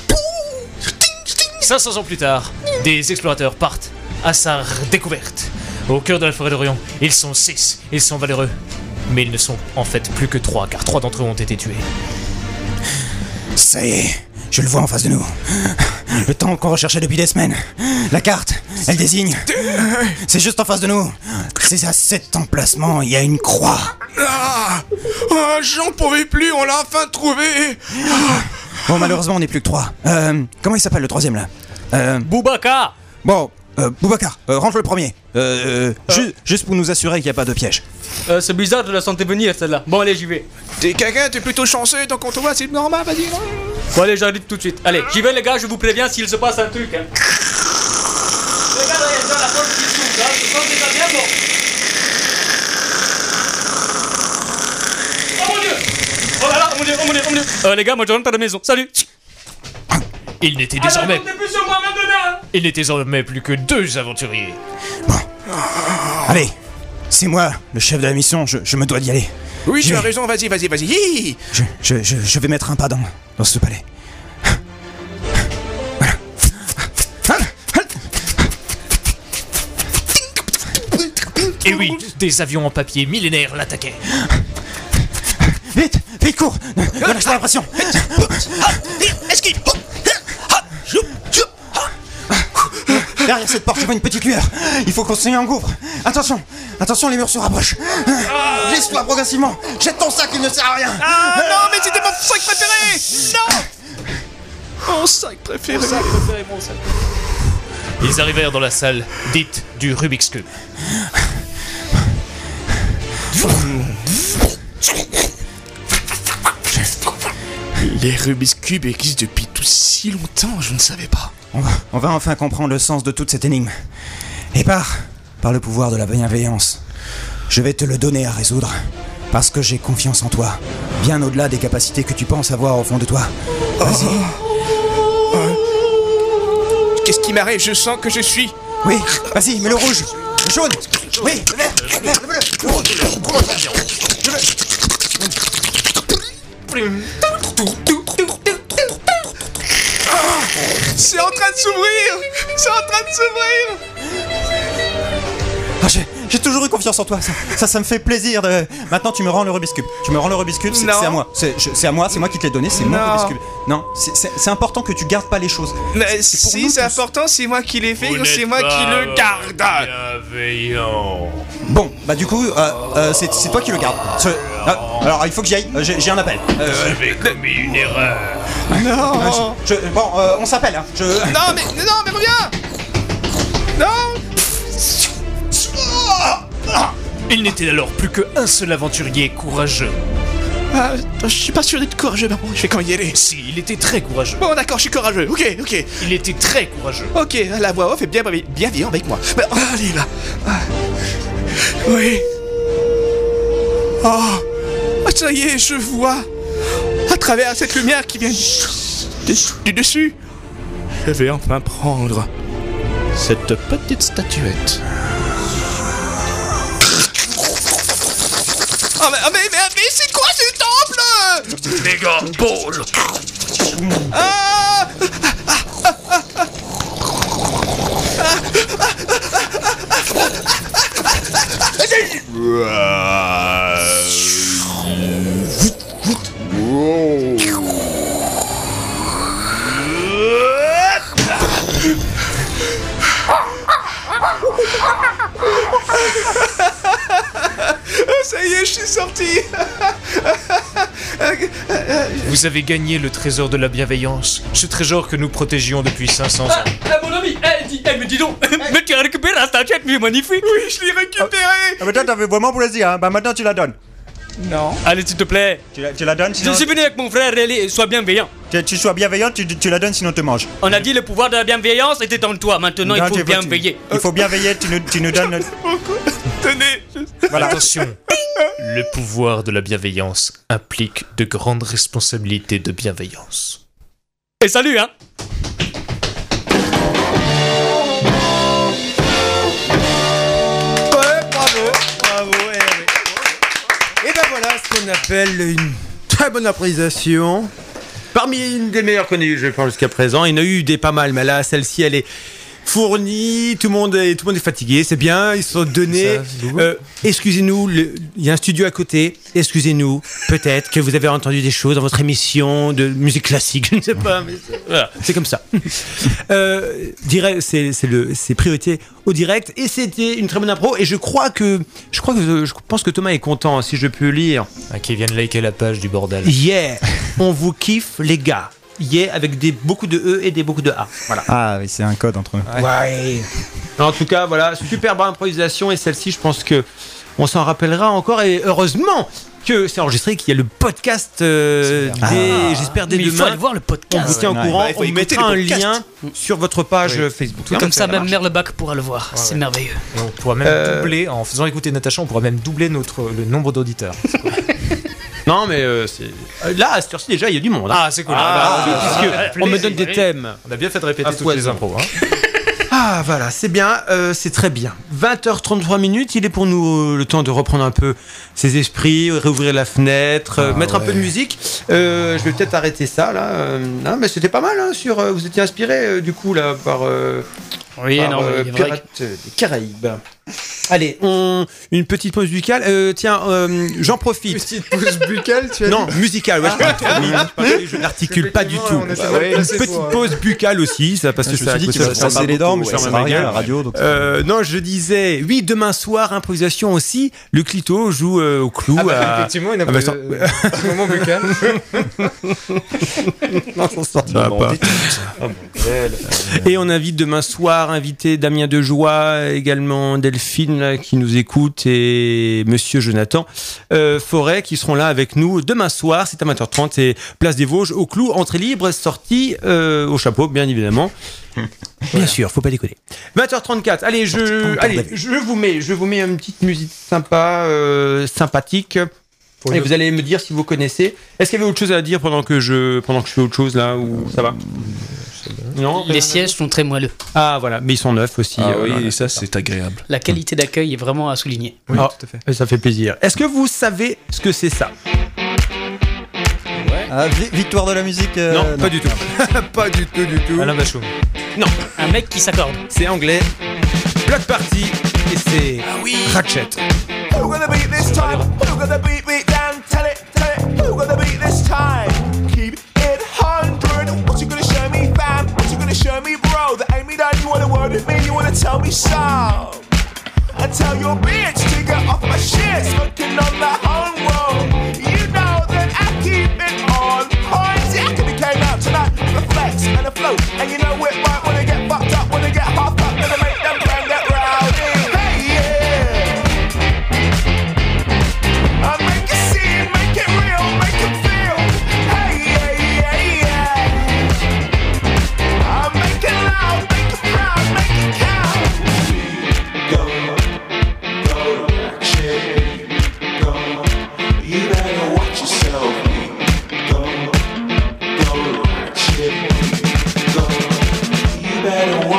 cinq cents ans plus tard, des explorateurs partent à sa découverte. Au cœur de la forêt d'Orient, ils sont six, ils sont valeureux. Mais ils ne sont en fait plus que trois, car trois d'entre eux ont été tués. Ça y est, je le vois en face de nous. Le temps qu'on recherchait depuis des semaines. La carte, elle désigne. C'est juste en face de nous. C'est à cet emplacement, il y a une croix. Ah, ah, j'en pouvais plus, on l'a enfin trouvé. Ah. Bon, malheureusement, on n'est plus que trois. Euh, comment il s'appelle le troisième là euh... Boubacar. Bon, euh, Boubacar, euh, rentre le premier. Euh, euh. Ju- juste pour nous assurer qu'il n'y a pas de piège. Euh, c'est bizarre de la sentir venir celle-là. Bon, allez, j'y vais. T'es quelqu'un, t'es plutôt chanceux, donc on te voit, c'est normal, vas-y. Non bon, allez, j'arrive tout de suite. Allez, j'y vais, les gars, je vous préviens s'il se passe un truc. Hein. Les gars, derrière la porte qui s'ouvre, hein. sens déjà bien bon. Oh mon dieu! Oh là là, oh mon dieu, oh mon dieu, oh mon dieu! Euh, les gars, moi je rentre à la maison. Salut! Il n'était désormais... Ah, plus sur moi maintenant! Il n'était désormais plus que deux aventuriers. Allez, c'est moi, le chef de la mission, je, je me dois d'y aller. Oui, J'y tu as vais. raison, vas-y, vas-y, vas-y. Hi Je, je, je, je vais mettre un pas dans, dans ce palais. Et oui, des avions en papier millénaires l'attaquaient. Vite, vite, cours! Ne, ne lâche pas la pression! Esquive! Derrière cette porte, je vois une petite lueur. Il faut qu'on en engouffre. Attention, attention, les murs se rapprochent. Glisse-toi progressivement. Jette ton sac, il ne sert à rien. Ah non, mais c'était mon sac préféré! Non! Mon sac préféré! Mon sac préféré, mon sac. Ils arrivèrent dans la salle dite du Rubik's Cube. Les Rubik's Cube existent depuis tout si longtemps, je ne savais pas. On va, on va enfin comprendre le sens de toute cette énigme. Et par, par le pouvoir de la bienveillance, je vais te le donner à résoudre. Parce que j'ai confiance en toi. Bien au-delà des capacités que tu penses avoir au fond de toi. Vas-y. Oh. Oh. Qu'est-ce qui m'arrive? Je sens que je suis... Oui, vas-y, mets le rouge. Le jaune. Oui, le vert. Le vert, le bleu. Le rouge. Le bleu. C'est en train de s'ouvrir! C'est en train de s'ouvrir! Ah, j'ai, j'ai toujours eu confiance en toi, ça, ça, ça me fait plaisir de... Maintenant tu me rends le Rubik's Cube. Tu me rends le Rubik's Cube, c'est, c'est à moi. C'est, je, c'est à moi, c'est moi qui te l'ai donné, c'est mon Non. Rubik's Cube. Non, c'est, c'est, c'est important que tu gardes pas les choses. Mais C'est pour si, nous c'est tous. important, c'est moi qui l'ai fait, Vous ou c'est n'êtes moi pas qui le garde! bienveillant. Bon, bah du coup, euh, euh, c'est, c'est toi qui le gardes. Ce- ah, alors il faut que j'y aille, euh, j'ai, j'ai un appel. Euh, Vous avez commis une erreur. Non! je, bon, euh, on s'appelle, hein. Je... Non, mais, non, mais reviens! Non! Il n'était alors plus qu'un seul aventurier courageux. Ah, je suis pas sûr d'être courageux, mais bon, je vais quand même y aller. Si, il était très courageux. Bon, d'accord, je suis courageux, ok, ok. Il était très courageux. Ok, la voix off est bien bienveillant avec moi. Bah, allez, là. Ah. Oui. Oh, ah, ça y est, je vois. À travers cette lumière qui vient du, du dessus, je vais enfin prendre cette petite statuette. Oh, mais, mais, mais, mais c'est quoi ce temple? Méga Ball. Ah! Ça y est, je suis sorti. Vous avez gagné le trésor de la bienveillance, ce trésor que nous protégions depuis cinq cents ans. Ah, mon ami, eh, dis, eh, mais dis donc, mais tu as récupéré la statuette, mais magnifique! Oui, je l'ai récupéré. Ah, mais toi t'avais vraiment plaisir, hein. Bah maintenant tu la donnes. Non. Allez, s'il te plaît, Tu la, tu la donnes, je sinon... suis venu avec mon frère, allez, sois bienveillant. Tu, tu sois bienveillant, tu, tu la donnes, sinon te manges. On a dit le pouvoir de la bienveillance était en toi, maintenant il Non, faut tu- bien tu- veiller. Il faut bien veiller, tu nous, tu nous donnes... Tenez. Voilà. Attention, le pouvoir de la bienveillance implique de grandes responsabilités de bienveillance. Et salut, hein! Ouais, bravo, bravo. Et, et ben voilà ce qu'on appelle une très bonne improvisation. Parmi une des meilleures connues, je pense, jusqu'à présent. Il y en a eu des pas mal, mais là, celle-ci, elle est fournie. Tout le monde est, tout le monde est fatigué, c'est bien. Ils se sont donnés. Euh, excusez-nous, le- il y a un studio à côté. Excusez-nous, peut-être que vous avez entendu des choses dans votre émission de musique classique, je ne sais pas. Mais c'est, voilà, c'est comme ça. Euh, direct, c'est, c'est le, c'est priorité au direct. Et c'était une très bonne impro. Et je crois que, je crois que, je pense que Thomas est content, si je peux lire. Ah, qui viennent liker la page du bordel. Yeah, on vous kiffe les gars. Yeah, avec des, beaucoup de E et des beaucoup de A. Voilà. Ah oui, c'est un code entre nous. Ouais. En tout cas, voilà, superbe improvisation. Et celle-ci, je pense que on s'en rappellera encore. Et heureusement, que c'est enregistré, qu'il y a le podcast euh, Ah. dès, j'espère dès Mais il demain. faut aller voir le podcast. On vous tient au Ouais, courant, ouais, il faut on écouter mettra un le podcast. lien sur votre page Oui. Facebook. Tout à Comme fait, ça, ça même marche. Merlebac pourra le voir. c'est ouais. merveilleux. Et on pourra même Euh, doubler, en faisant écouter Natacha, on pourra même doubler notre, le nombre d'auditeurs. Non, mais euh, c'est. euh, Là, à cette heure-ci, déjà, il y a du monde. hein. Ah, c'est cool. Ah, Ah, puisque ah, on me plaisir. donne des thèmes. On a bien fait de répéter À toutes les foison. impros. Hein. Ah, voilà, c'est bien, euh, c'est très bien. vingt heures trente-trois minutes, il est pour nous euh, le temps de reprendre un peu ses esprits, réouvrir la fenêtre, euh, Ah, mettre un peu de ouais. musique. Euh, je vais peut-être arrêter ça, là. Euh, non, mais c'était pas mal, hein, sur. euh, vous étiez inspiré, euh, du coup, là, par. euh, Oui, par, non, euh, il est vrai Pirates des Caraïbes. Allez, on... une petite pause musicale. Euh, tiens, euh, j'en profite. Petite pause buccale, tu as Non, dit musicale, ouais, je parle trop vite, parce que je n'articule pas du tout. on était Bah mal ouais, placés une petite pour, euh, pause bucale aussi, ça, parce que Je me ça suis dit ça- qu'il va ça- se ça casser parle les dents, mais beaucoup, ça ouais, sert ça à rien à régale. la radio. Donc Euh, non, je disais, oui, demain soir, improvisation aussi. Le Clito joue euh, au clou. Ah bah, à... effectivement, il a Ah bah, pas ça- euh, un petit moment buccal. Non, on sortira pas. Et on invite demain soir, invité Damien Dejoie, également Delphine là, qui nous écoute et Monsieur Jonathan euh, Forêt qui seront là avec nous demain soir. C'est à vingt heures trente et Place des Vosges au clou, entrée libre, sortie euh, au chapeau, bien évidemment. Bien sûr, faut pas déconner. vingt heures trente-quatre. Allez, je, allez, je vous mets, je vous mets une petite musique sympa, euh, sympathique. Et vous allez me dire si vous connaissez. Est-ce qu'il y avait autre chose à dire pendant que je, pendant que je fais autre chose là ou ça va? Non. Les sièges sont très moelleux. Ah voilà, mais ils sont neufs aussi. Ah euh, oui, voilà. et ça c'est agréable. La qualité d'accueil est vraiment à souligner. Oui, tout à fait. Ça fait plaisir. Est-ce que vous savez ce que c'est ça? Ah, vi- victoire de la musique. euh, Non, pas du tout. Pas du tout, du tout. Alain Bachung. Non, Un mec qui s'accorde. c'est anglais. Block Party et c'est Ratchet. Who gonna beat this time? Who gonna beat me down? Tell it, tell it. Who gonna beat this time? Keep it hundred. What you gonna show me, fam? What you gonna show me, bro? That ain't me down. You wanna word with me? You wanna tell me so? And tell your bitch to get off my shit. Smoking on the home road. You know that I keep it on point. See, I could came out tonight with a flex and a float. And you know it might wanna get fucked up, wanna get half up, gonna make them bang that rowdy. Hey, yeah. I make it see it, make it real, make it feel. Hey, yeah, yeah, yeah. I make it loud, make it proud, make it count. Go, go, shit, go. You better watch yourself. Go, go, shit, go. You better watch.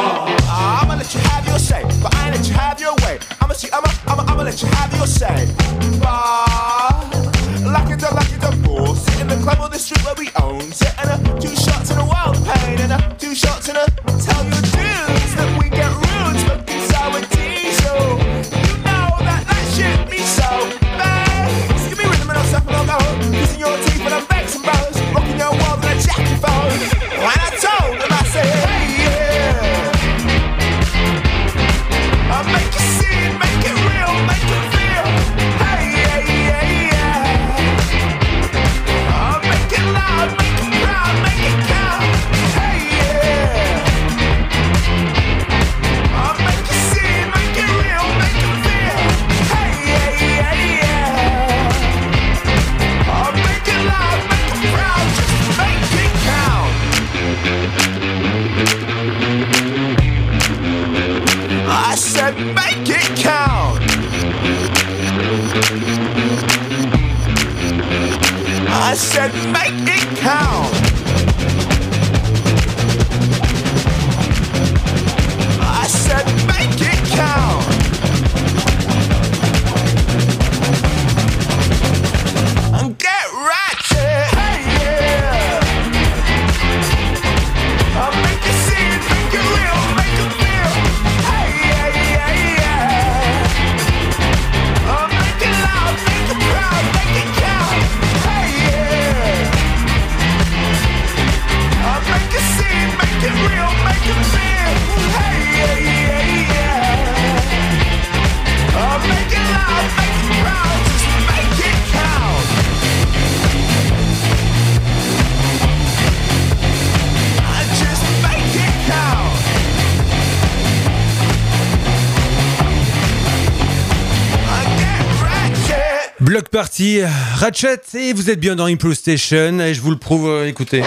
Block Party, Ratchet, et vous êtes bien dans Impro Station, et je vous le prouve, euh, écoutez.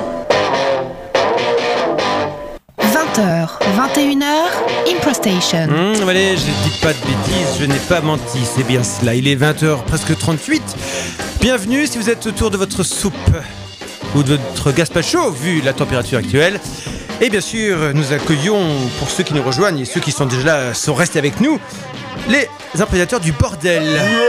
vingt heures, vingt et une heures, Impro Station. Mmh, allez, je ne dis pas de bêtises, je n'ai pas menti, c'est bien cela. Il est vingt heures, presque trente-huit. Bienvenue si vous êtes autour de votre soupe ou de votre gazpacho, vu la température actuelle. Et bien sûr, nous accueillons, pour ceux qui nous rejoignent et ceux qui sont déjà là, sont restés avec nous, les improvisateurs du bordel.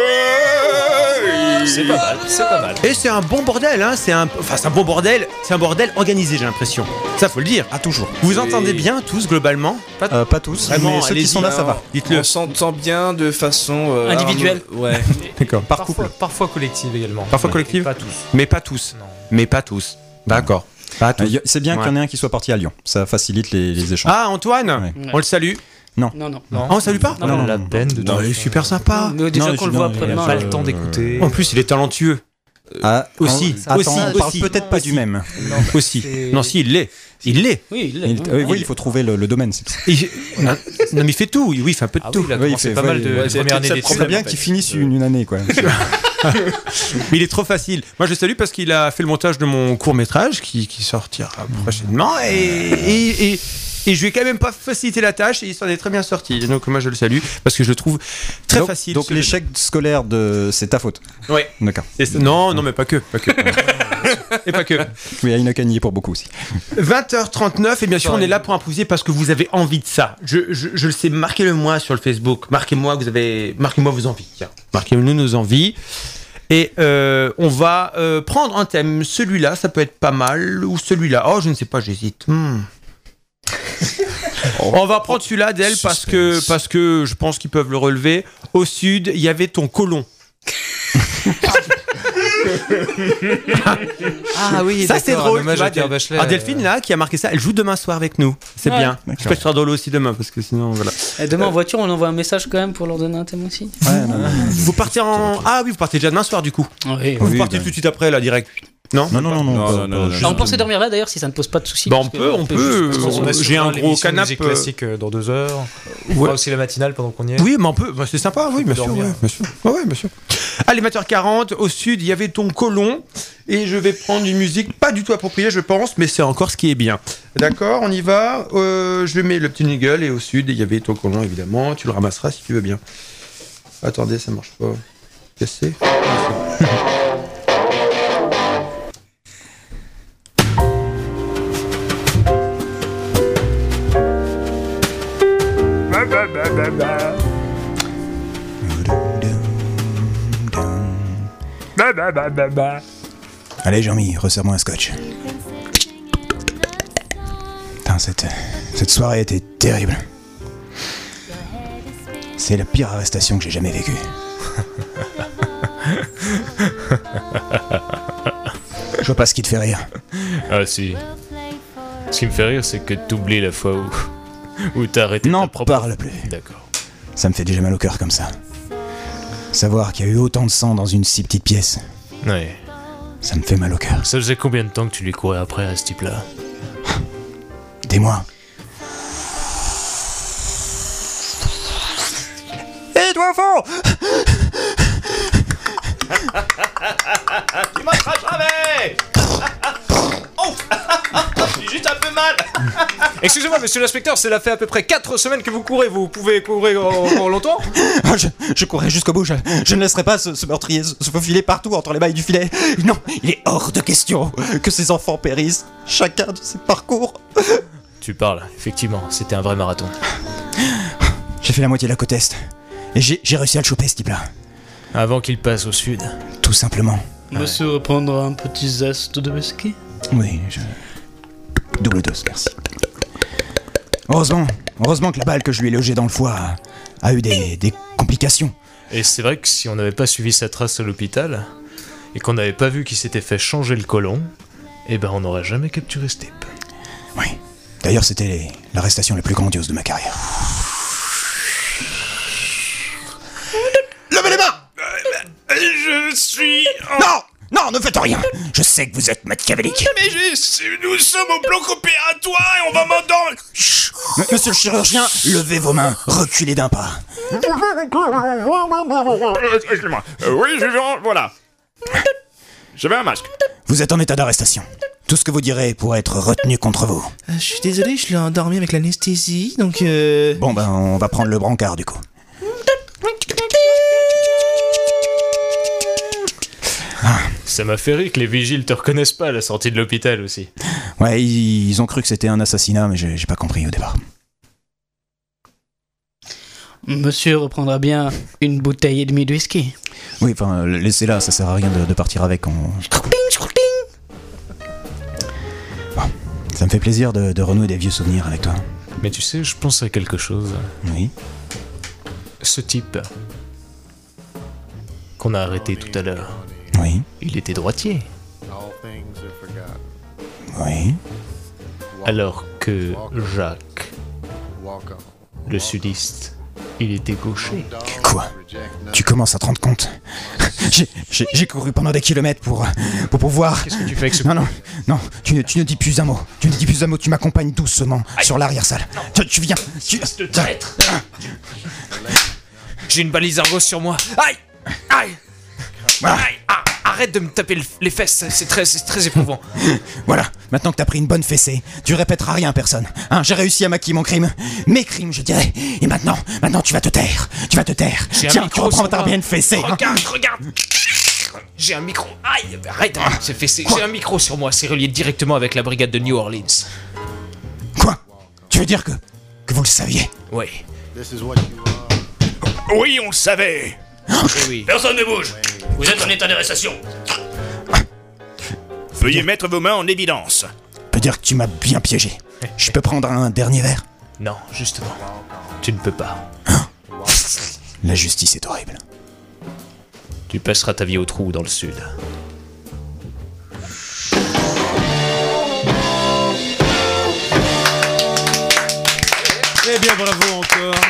C'est pas mal, c'est pas mal. Et c'est un bon bordel, hein. C'est un, enfin, c'est un bon bordel. C'est un bordel organisé, j'ai l'impression. Ça, faut le dire. Ah, toujours. Vous vous entendez bien tous globalement? Pas, euh, pas tous. Vraiment, mais ceux qui sont là, ça va. Dites-le. On s'entend bien de façon euh, individuelle. harmo- Ouais. D'accord. Par parfois, parfois collective également. Parfois Mais collective. Pas tous. Mais pas tous. Non. Mais pas tous. D'accord. Pas tous. Euh, c'est bien Ouais. qu'il y en ait un qui soit parti à Lyon. Ça facilite les, les échanges. Ah, Antoine, Ouais. on le salue. Non. Non, non. Non. Ah, on salue pas? Non, non, non, la non. peine de. Non, il est super sympa. Mais déjà Non, qu'on le non, voit il y a Il après-demain. n'a pas Euh, le temps d'écouter. En plus, il est talentueux. Ah, Aussi, on- attends, aussi, on parle aussi. peut-être pas du même. Aussi. c'est- Non, si, il l'est. Il l'est. Oui, il l'est. Il- hein. euh, oui, il faut trouver le, le domaine. C'est Il- Non, non, mais il fait tout. Oui, il fait un peu de Ah tout. oui, il a Oui, il commencé fait- pas ouais, mal de ouais, de c'est première année très d'études. très bien qu'il finisse une, une année, quoi. Mais il est trop facile. Moi, je le salue parce qu'il a fait le montage de mon court-métrage qui, qui sortira prochainement. Et, et, et, et je lui ai quand même pas facilité la tâche et il s'en est très bien sorti. Donc, moi, je le salue parce que je le trouve très donc, facile. Donc ce l'échec scolaire, de... c'est ta faute. Ouais. D'accord. C'est ça. Non, non, mais pas que. Pas que. Et pas que. Oui, il y a une cagnie pour beaucoup aussi. vingt heures trente-neuf, et bien sûr, on est là pour improviser parce que vous avez envie de ça. Je, je, je le sais, marquez-le moi sur le Facebook. Marquez-moi que vous avez, marquez-moi vos envies. Tiens. Marquez-nous nos envies. Et euh, on va euh, prendre un thème. Celui-là, ça peut être pas mal. Ou celui-là. Oh, je ne sais pas, j'hésite. Hmm. On va prendre celui-là d'elle parce que, parce que je pense qu'ils peuvent le relever. Au sud, il y avait ton colon. Ah oui, Ça c'est drôle. Hommage tu vois, à Pierre Del- Bachelet. Ah, Delphine là qui a marqué ça, elle joue demain soir avec nous. C'est Ouais. bien. Je sais pas si ce sera drôle aussi demain parce que sinon voilà. Et demain en voiture, on envoie un message quand même pour leur donner un thème aussi. Ouais, non, non. Vous partez en ah oui vous partez déjà demain soir du coup. Oui. Vous Oui, partez bah. tout de suite après là direct. Non. Non, non, non, non. Non, pas- non, pas- non, non, juste- Bah, on pensait dormir là d'ailleurs si ça ne pose pas de soucis. Bah, on parce que peut, on peut, juste- on- On a j'ai un gros l'émission de canapé, musique euh, classique euh, dans deux heures. On fera aussi la matinale pendant qu'on y est. Oui mais on peut. Bah, c'est sympa oui bien sûr, dormir. ouais, bien sûr. Ouais, ouais, bien sûr. Allez vingt heures quarante au sud il y avait ton colon et je vais prendre une musique pas du tout appropriée je pense mais c'est encore ce qui est bien. D'accord on y va. Euh, je mets le petit niggle et au sud il y avait ton colon évidemment tu le ramasseras si tu veux bien. Attendez ça marche pas. Cassé. Allez, Jean-Mi, resserre-moi un scotch. Putain, cette, cette soirée était terrible. C'est la pire arrestation que j'ai jamais vécue. Je vois pas ce qui te fait rire. Ah si. Ce qui me fait rire, c'est que t'oublies la fois où, où t'as arrêté N'en ta propre... parle plus. D'accord. Ça me fait déjà mal au cœur comme ça. Savoir qu'il y a eu autant de sang dans une si petite pièce, Ouais. ça me fait mal au cœur. Ça faisait combien de temps que tu lui courais après à ce type-là? Des mois. Et toi, fond Tu m'attraperas jamais. Oh, j'ai juste un peu mal. Excusez-moi, monsieur l'inspecteur, cela fait à peu près quatre semaines que vous courez. Vous pouvez courir encore longtemps? Ah, je, je courrai jusqu'au bout, je, je ne laisserai pas ce, ce meurtrier se, se faufiler partout entre les mailles du filet. Non, il est hors de question que ces enfants périssent, chacun de ses parcours. Tu parles, effectivement, c'était un vrai marathon. J'ai fait la moitié de la côte Est, et j'ai j'ai réussi à le choper, ce type-là. Avant qu'il passe au sud. Tout simplement. Monsieur reprendra un petit zeste de whisky. Oui, je... Double dose, merci. Heureusement, heureusement que la balle que je lui ai logée dans le foie a, a eu des, des complications. Et c'est vrai que si on n'avait pas suivi sa trace à l'hôpital, et qu'on n'avait pas vu qu'il s'était fait changer le colon, eh ben on n'aurait jamais capturé ce type. Oui. D'ailleurs, c'était l'arrestation la plus grandiose de ma carrière. Levez les mains! Je suis... en- Non! Non, ne faites rien! Je sais que vous êtes machiavélique. Mais je- nous sommes au bloc opératoire et on va m'endormir. Chut. Monsieur le chirurgien, levez vos mains, reculez d'un pas. Excusez-moi. Euh, oui, je voilà. J'avais un masque. Vous êtes en état d'arrestation. Tout ce que vous direz pourrait être retenu contre vous. Euh, je suis désolé, je l'ai endormi avec l'anesthésie, donc euh... Bon ben, on va prendre le brancard du coup. Ça m'a fait rire que les vigiles te reconnaissent pas à la sortie de l'hôpital aussi. Ouais, ils, ils ont cru que c'était un assassinat, mais j'ai, j'ai pas compris au départ. Monsieur reprendra bien une bouteille et demie de whisky. Oui, enfin, laissez-la, ça sert à rien de, de partir avec. On... Bon, ça me fait plaisir de, de renouer des vieux souvenirs avec toi. Mais tu sais, je pense à quelque chose. Oui. Ce type qu'on a arrêté tout à l'heure. Oui. Il était droitier. Oui. Alors que Jacques, le sudiste, il était gaucher. Quoi ? Tu commences à te rendre compte ? j'ai, j'ai, j'ai couru pendant des kilomètres pour, pour pouvoir... Qu'est-ce que tu fais avec ce... Non, non, non, tu ne, tu ne dis plus un mot. Tu ne dis plus un mot, tu m'accompagnes doucement Aïe. Sur l'arrière-salle. Tu, tu viens... Tu... de traître. J'ai une balise Argos sur moi. Aïe. Aïe. Voilà. Aïe. Ah, arrête de me taper les fesses, c'est très, c'est très éprouvant. Voilà, maintenant que t'as pris une bonne fessée, tu répéteras rien à personne. Hein, j'ai réussi à maquiller mon crime. Mes crimes, je dirais. Et maintenant, maintenant tu vas te taire. Tu vas te taire. J'ai Tiens, tu reprendras bien une fessée. Regarde, hein. regarde. J'ai un micro. Aïe, arrête, c'est fessé. J'ai un micro sur moi, c'est relié directement avec la brigade de New Orleans. Quoi ? Tu veux dire que, que vous le saviez ? Oui. Oui, on le savait. Oui, oui. Personne ne bouge. Vous êtes en état d'arrestation. Veuillez mettre vos mains en évidence. Peut dire que tu m'as bien piégé. Je peux prendre un dernier verre ? Non, justement. Tu ne peux pas. La justice est horrible. Tu passeras ta vie au trou dans le sud. Eh bien, bravo encore.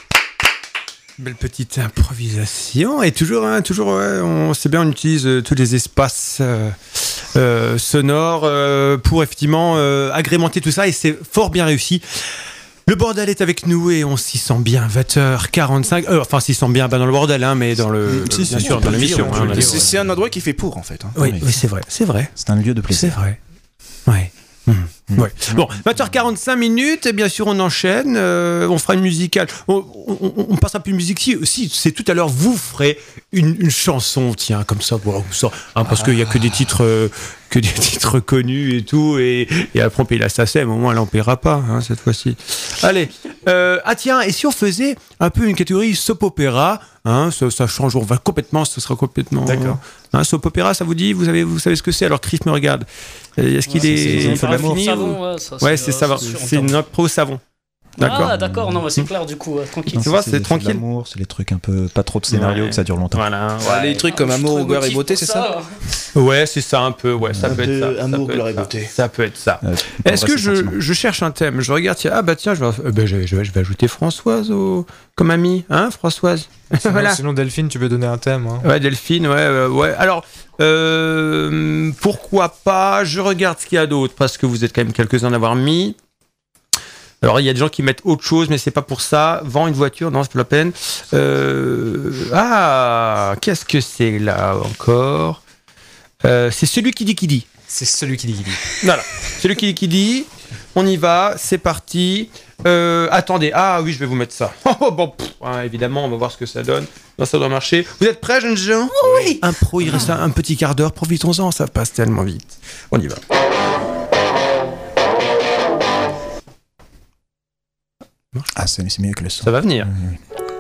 Belle petite improvisation. Et toujours, hein, toujours, ouais, on sait bien, on utilise euh, tous les espaces euh, euh, sonores euh, pour effectivement euh, agrémenter tout ça, et c'est fort bien réussi. Le bordel est avec nous et on s'y sent bien. vingt heures quarante-cinq. Euh, enfin, s'y sent bien, pas dans le bordel, hein, mais dans le, si, bien si, sûr, dans l'émission. hein, Hein, c'est, c'est un endroit qui fait pour, en fait. Hein. Oui, oui, c'est vrai, c'est vrai. C'est un lieu de plaisir. C'est vrai. Ouais. Mmh. Mmh. Ouais. Bon, vingt heures quarante-cinq minutes, et bien sûr on enchaîne, euh, on fera une musicale, on, on, on passera plus de musique si, si c'est tout à l'heure, vous ferez une, une chanson, tiens, comme ça, voilà, ça hein, parce ah. qu'il n'y a que des titres euh, que des titres connus et tout, et, et après on paye la SACEM, au moins là on paiera pas, hein, cette fois-ci. Allez, euh, ah tiens, et si on faisait un peu une catégorie soap opéra, hein, ça, ça change, on va complètement, ce sera complètement... D'accord. Hein, soap opéra, ça vous dit, vous, avez, vous savez ce que c'est? Alors Chris me regarde. Est-ce qu'il ouais, est... C'est, c'est, il faut de l'amour savon, ouais, ça, ouais, c'est, c'est savon. c'est, c'est une impro savon. D'accord. Ah, d'accord, non, mais c'est clair du coup, euh, tranquille. Tu vois, c'est, c'est tranquille. C'est l'amour, c'est les trucs un peu, pas trop de scénario, ouais. Que ça dure longtemps. Voilà. Ouais. Les trucs comme amour, gloire et beauté, c'est ça, ça Ouais, c'est ça un peu, ouais, ça un peut peu être ça. Amour, ça gloire et ça. beauté. Ça peut être ça. Euh, Est-ce que je, je cherche un thème? Je regarde, tiens, ah bah tiens, je vais, euh, bah, je, je, je vais ajouter Françoise au, comme amie, hein, Françoise. Sinon, voilà. Sinon Delphine, tu veux donner un thème hein. Ouais, Delphine, ouais, euh, ouais. Alors, euh, pourquoi pas? Je regarde ce qu'il y a d'autre, parce que vous êtes quand même quelques-uns d'avoir mis. Alors, il y a des gens qui mettent autre chose, mais c'est pas pour ça. Vends une voiture, non, c'est pas la peine. Euh, ah, qu'est-ce que c'est là encore? euh, C'est celui qui dit qui dit. C'est celui qui dit qui dit. Voilà, celui qui dit qui dit. On y va, c'est parti. Euh, attendez, ah oui, je vais vous mettre ça. Oh, bon, pff, hein, évidemment, on va voir ce que ça donne. Non, ça doit marcher. Vous êtes prêts, jeunes gens? Oui. Un pro, il reste un, un petit quart d'heure. Profitons-en, ça passe tellement vite. On y va. Ah, c'est, c'est mieux que le son. Ça va venir. Oui, oui.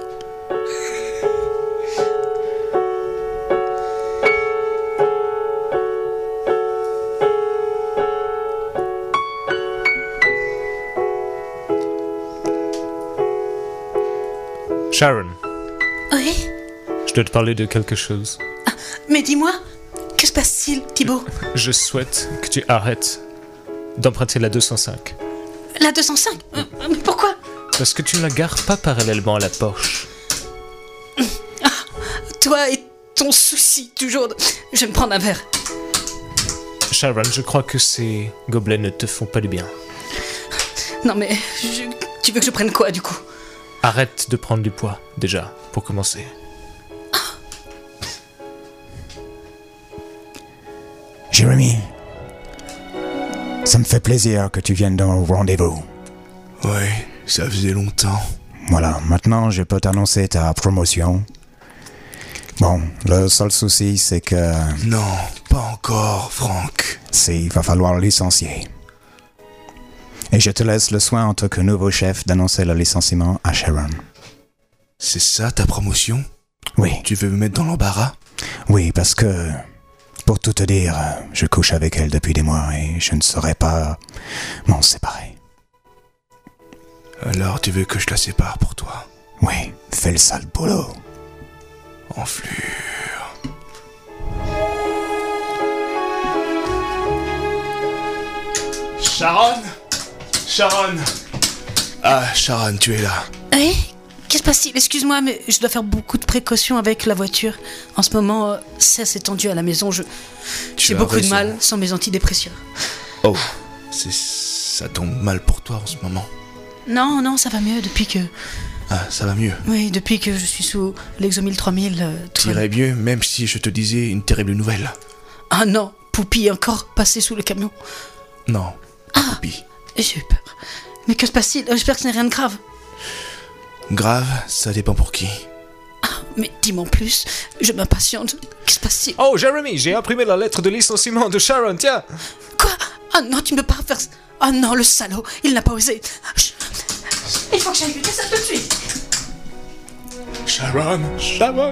Sharon. Oui. Je dois te parler de quelque chose. Ah, mais dis-moi, que se passe-t-il, Thibaut? Je souhaite que tu arrêtes d'emprunter la deux cent cinq. La deux cent cinq? euh, Mais pourquoi? Parce que tu ne la gares pas parallèlement à la Porsche. Ah, toi et ton souci, toujours de... Je vais me prendre un verre. Sharon, je crois que ces gobelets ne te font pas du bien. Non mais, je- tu veux que je prenne quoi du coup? Arrête de prendre du poids, déjà, pour commencer. Jérémy, ça me fait plaisir que tu viennes dans le rendez-vous. Ouais, ça faisait longtemps. Voilà, maintenant je peux t'annoncer ta promotion. Bon, le seul souci c'est que... Non, pas encore, Franck. C'est, il va falloir licencier. Et je te laisse le soin en tant que nouveau chef d'annoncer le licenciement à Sharon. C'est ça ta promotion? Oui. Tu veux me mettre dans l'embarras? Oui, parce que... Pour tout te dire, je couche avec elle depuis des mois et je ne saurais pas m'en séparer. Alors tu veux que je la sépare pour toi? Oui, fais le sale boulot. Enflure. Sharon Sharon Ah, Sharon, tu es là. Eh? Qu'est-ce qui se passe-t-il? Excuse-moi, mais je dois faire beaucoup de précautions avec la voiture. En ce moment, euh, ça s'est tendu à la maison. Je... J'ai as beaucoup de raison. mal sans mes antidépresseurs. Oh, c'est... ça tombe mal pour toi en ce moment. Non, non, ça va mieux depuis que... Ah, ça va mieux. Oui, depuis que je suis sous l'Exomil trois mille. Euh, tout va- T'irais mieux même si je te disais une terrible nouvelle. Ah non, Poupie est encore passé sous le camion. Non, Ah, Poupie. j'ai eu peur. Mais que se passe-t-il? Euh, J'espère que ce n'est rien de grave. Grave, ça dépend pour qui. Mais dis-moi en plus, je m'impatiente. Qu'est-ce qui se passe-t-il? Oh, Jérémy, j'ai imprimé la lettre de licenciement de Sharon, tiens. Quoi? Ah non, tu ne peux pas faire ça. Ah non, le salaud, il n'a pas osé. Je- Il faut que j'aille lui dire ça tout de suite. Sharon, Sharon.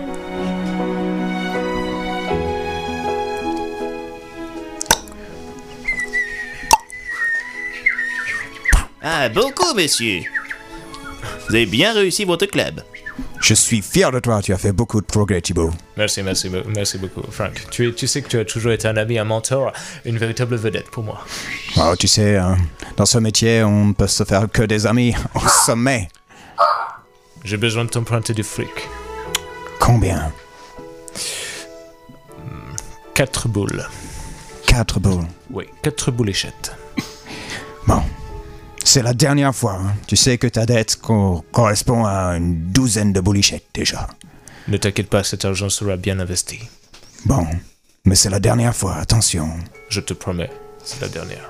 Ah, beaucoup, messieurs. Vous avez bien réussi votre club. Je suis fier de toi, tu as fait beaucoup de progrès, Thibaut. Merci, merci, be- merci beaucoup, Frank. Tu, es- tu sais que tu as toujours été un ami, un mentor, une véritable vedette pour moi. Oh, tu sais, hein, dans ce métier, on ne peut se faire que des amis au sommet. J'ai besoin de t'emprunter du fric. Combien? Quatre boules. Quatre boules. Oui, quatre bouléchettes. Bon, c'est la dernière fois. Hein. Tu sais que ta dette co- correspond à une douzaine de boulichettes déjà. Ne t'inquiète pas, cet argent sera bien investi. Bon, mais c'est la dernière fois, attention. Je te promets, c'est la dernière.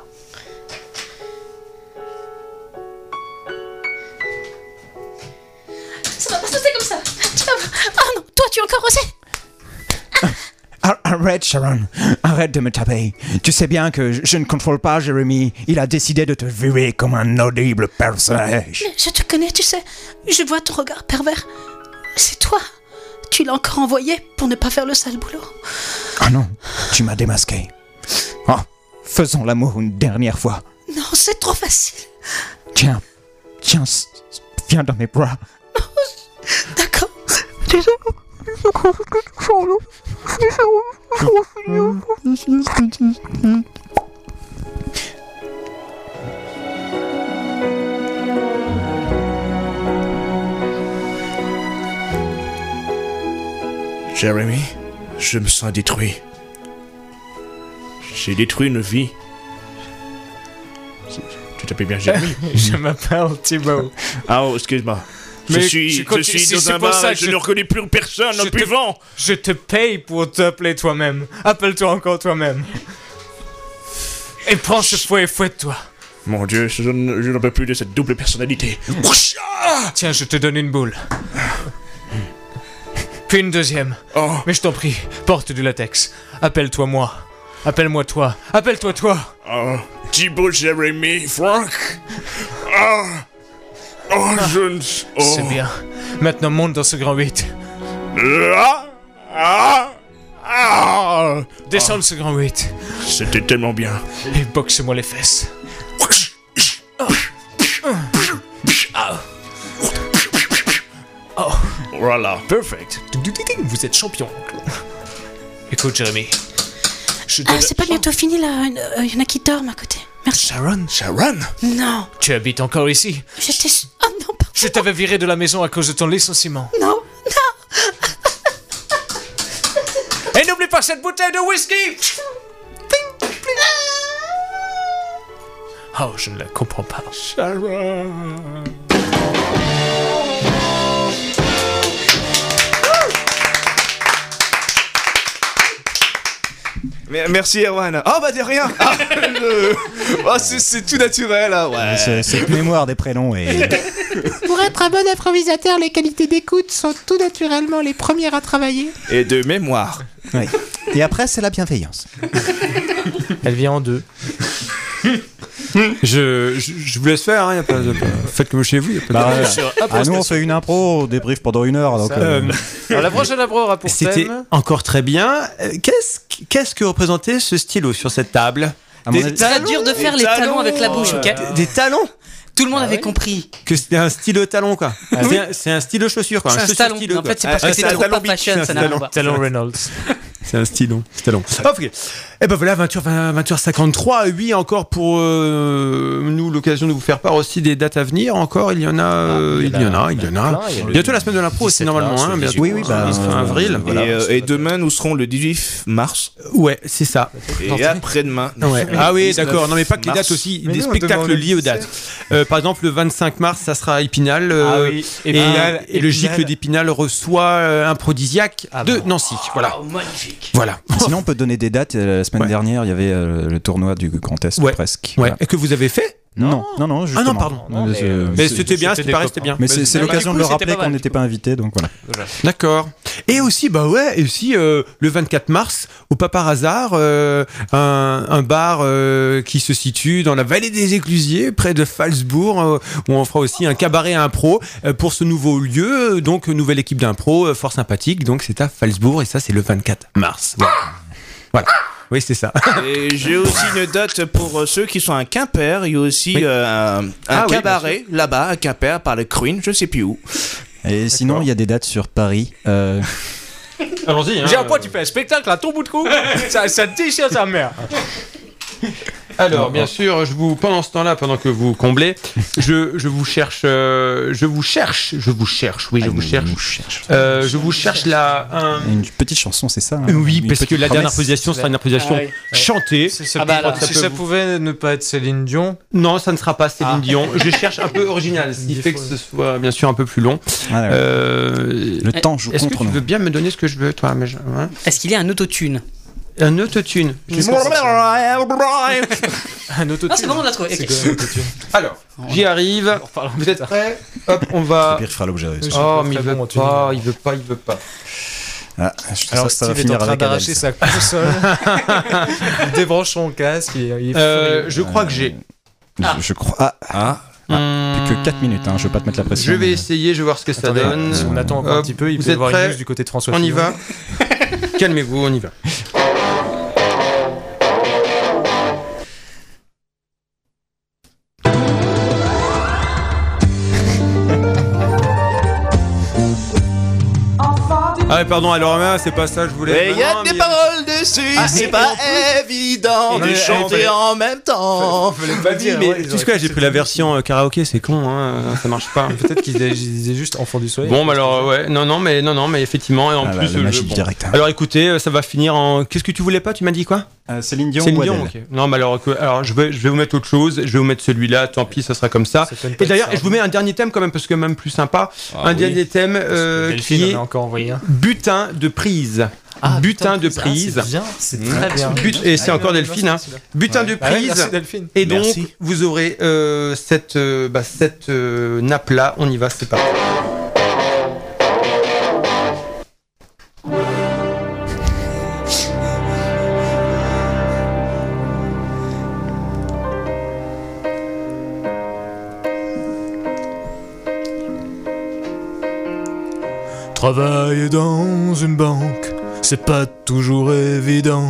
Ça va pas se passer comme ça. Tu vas voir. Ah non, toi tu as encore osé. Ar- Arrête, Sharon. Arrête de me taper. Tu sais bien que je je ne contrôle pas Jérémy. Il a décidé de te virer comme un audible personnage. Mais je te connais, tu sais. Je vois ton regard pervers. C'est toi. Tu l'as encore envoyé pour ne pas faire le sale boulot. Ah non, tu m'as démasqué. Oh, faisons l'amour une dernière fois. Non, c'est trop facile. Tiens, tiens, s- s- viens dans mes bras. D'accord. Jérémy, je me sens détruit. J'ai détruit une vie. Tu t'appelles bien Jérémy? Je m'appelle Thibaut. Ah, oh, excuse-moi. Je Mais suis, je je continue- suis c'est- dans c'est un pour bar ça et que je je- ne reconnais plus personne en Je te- buvant. Je te paye pour t'appeler toi-même. Appelle-toi encore toi-même. Et prends ce fouet et fouette-toi. Mon Dieu, je, ne- je n'en peux plus de cette double personnalité. Tiens, je te donne une boule. Puis une deuxième. Mais je t'en prie, porte du latex. Appelle-toi moi. Appelle-moi toi. Appelle-toi toi. Oh, Thibaut, Jérémy, Franck. Oh, oh je ne... Oh. C'est bien. Maintenant, monte dans ce grand huit. Ah, ah, ah. Descends de ce grand huit. C'était tellement bien. Et boxe-moi les fesses. Oh. Voilà. Perfect. Vous êtes champion. Écoute, Jérémy. Je te Ah, donne- c'est pas bientôt fini là. Il y en a qui dorment à côté. Merci. Sharon. Sharon. Non. Tu habites encore ici. J'étais. su- Oh non, pardon. Je t'avais viré de la maison à cause de ton licenciement. Non. Et n'oublie pas cette bouteille de whisky. Oh, je ne la comprends pas. Sharon. Merci Erwan. Oh bah de rien. Ah, le... oh, c'est, c'est tout naturel. Hein. Ouais. C'est, cette mémoire des prénoms et... Pour être un bon improvisateur, les qualités d'écoute sont tout naturellement les premières à travailler. Et de mémoire. Oui. Et après, c'est la bienveillance. Elle vient en deux. Je, je, je vous laisse faire, hein, y a pas de, faites comme chez vous. Y a pas bah, de... euh, ah, nous, on fait une impro, on débrief pendant une heure. Donc, euh... Euh, Alors, la prochaine impro aura pour C'était thème... encore très bien. Euh, Qu'est-ce, qu'est-ce que représentait ce stylo sur cette table? Des avis... C'est dur de faire les talons, talons avec la bouche, ok? Des, des talons? Tout le monde ah avait ouais compris. Que c'était un stylo talon, quoi. Ah c'est, oui. un, c'est un stylo chaussure, quoi. C'est un, un talon. En fait, c'est parce ah, que c'est trop pas fashion, ça n'a rien à voir. Talon Reynolds. C'est un stylo. Talon. Ok. Et ben voilà, vingt heures cinquante-trois. Oui, encore pour euh, nous l'occasion de vous faire part aussi des dates à venir. Encore, il y en a, euh, il y en a, il y en a. Bientôt la semaine de l'impro aussi normalement, hein, bientôt. Oui, oui, bah, fin avril. Et, euh, et demain, nous serons le dix-huit mars. Ouais, c'est ça. Et après-demain. Ouais. Ah oui, d'accord. Non, mais pas que les dates aussi, mais des nous, spectacles liés aux dates. Euh, par exemple, le vingt-cinq mars, ça sera à Épinal. Euh, ah oui. Épinal, et, et le Gicle d'Épinal reçoit euh, un Prodisiaque ah de bon. Nancy. Voilà. Oh, magnifique. Voilà. Sinon, on peut donner des dates. La semaine ouais. dernière, il y avait euh, le tournoi du Grand Est, ouais. presque. Ouais. Voilà. Et que vous avez fait? Non, non, non, justement. Ah non, pardon. Non, mais, euh, mais c'était bien, c'était pareil, c'était bien. Mais c'est, c'est l'occasion de le rappeler qu'on n'était pas invité, donc voilà. D'accord. Et aussi, bah ouais, et aussi euh, le vingt-quatre mars, au Pas par hasard, euh, un, un bar euh, qui se situe dans la vallée des Éclusiers, près de Falsbourg, euh, où on fera aussi un cabaret impro euh, pour ce nouveau lieu. Donc, nouvelle équipe d'impro, euh, fort sympathique. Donc, c'est à Falsbourg, et ça, c'est le vingt-quatre mars. Voilà. Voilà. Oui, c'est ça. Et j'ai aussi une date pour ceux qui sont à Quimper. Il y a aussi oui. euh, un, un ah, cabaret oui, là-bas à Quimper par le Queen, je sais plus où. Et D'accord. sinon, il y a des dates sur Paris. Euh... Allons-y. Hein, j'ai un point, tu fais un spectacle à ton bout de cou. ça, ça déchire sa mère. Alors, non, bien non. sûr, je vous, pendant ce temps-là, pendant que vous comblez, je, je vous cherche, euh, je vous cherche, je vous cherche, oui, je ah, vous cherche, vous cherche. Euh, je vous cherche là un... Une petite chanson, c'est ça hein, oui, parce que la promesse. dernière improvisation sera une improvisation ah, oui. chantée. Si ça, ah, bah, ça, si ça vous... pouvait ne pas être Céline Dion. Non, ça ne sera pas Céline ah. Dion. Je cherche un peu original, ce qui fait que ce soit bien sûr un peu plus long. Ah, euh, Le temps joue est-ce contre que tu nous. veux bien me donner ce que je veux, toi mais je... hein Est-ce qu'il y a un autotune? Un autotune. un autotune. Ah, c'est bon, on l'a trouvé. Okay. Alors, j'y arrive. Vous êtes prêts? Hop, on va. Pire fera l'objet. Oh, mais il veut pas, il veut pas, il veut pas. Ah, je Alors, ça, ça Steve va finir est en train avec d'arracher sa console. Il débranche son casque. Il, il euh, je crois que j'ai. Ah. Je, je crois. Ah. ah. Ah, plus que quatre minutes, hein, je vais pas te mettre la pression. Je vais mais... essayer, je vais voir ce que ça Attendez, donne. Si on attend encore Hop, un petit peu, il peut y avoir une news du côté de François On Fillon. y va. Calmez-vous, on y va. Ah pardon, alors là, c'est pas ça que je voulais. Mais il y a des paroles dessus, ah, c'est pas évident de chanter en même temps. Je voulais pas dire, mais tu sais quoi, j'ai pris la version karaoké, c'est con, hein, ça marche pas. Peut-être qu'ils disaient juste enfant du soleil. Bon, bah alors ouais, non, non, mais non, non, mais effectivement, et en ah plus, bah, le je, bon. direct, hein. Alors écoutez, ça va finir en. Qu'est-ce que tu voulais pas? Tu m'as dit quoi? Euh, Céline Dion. Céline ou Dion, ok. Non, mais alors, alors je vais, je vais vous mettre autre chose. Je vais vous mettre celui-là. Tant pis, ça sera comme ça. Et d'ailleurs, je vous mets un dernier thème quand même parce que même plus sympa. Ah, un oui. dernier thème euh, qui est encore envoyé un. butin de prise. Ah, butin de prise. Ah, c'est bien, c'est très bien. But, et c'est ah, encore Delphine. Hein. Butin ouais. de prise. Ah, ouais, Delphine. Et donc, merci. vous aurez euh, cette, euh, bah, cette euh, nappe-là. On y va, c'est parti. Travailler dans une banque, c'est pas toujours évident.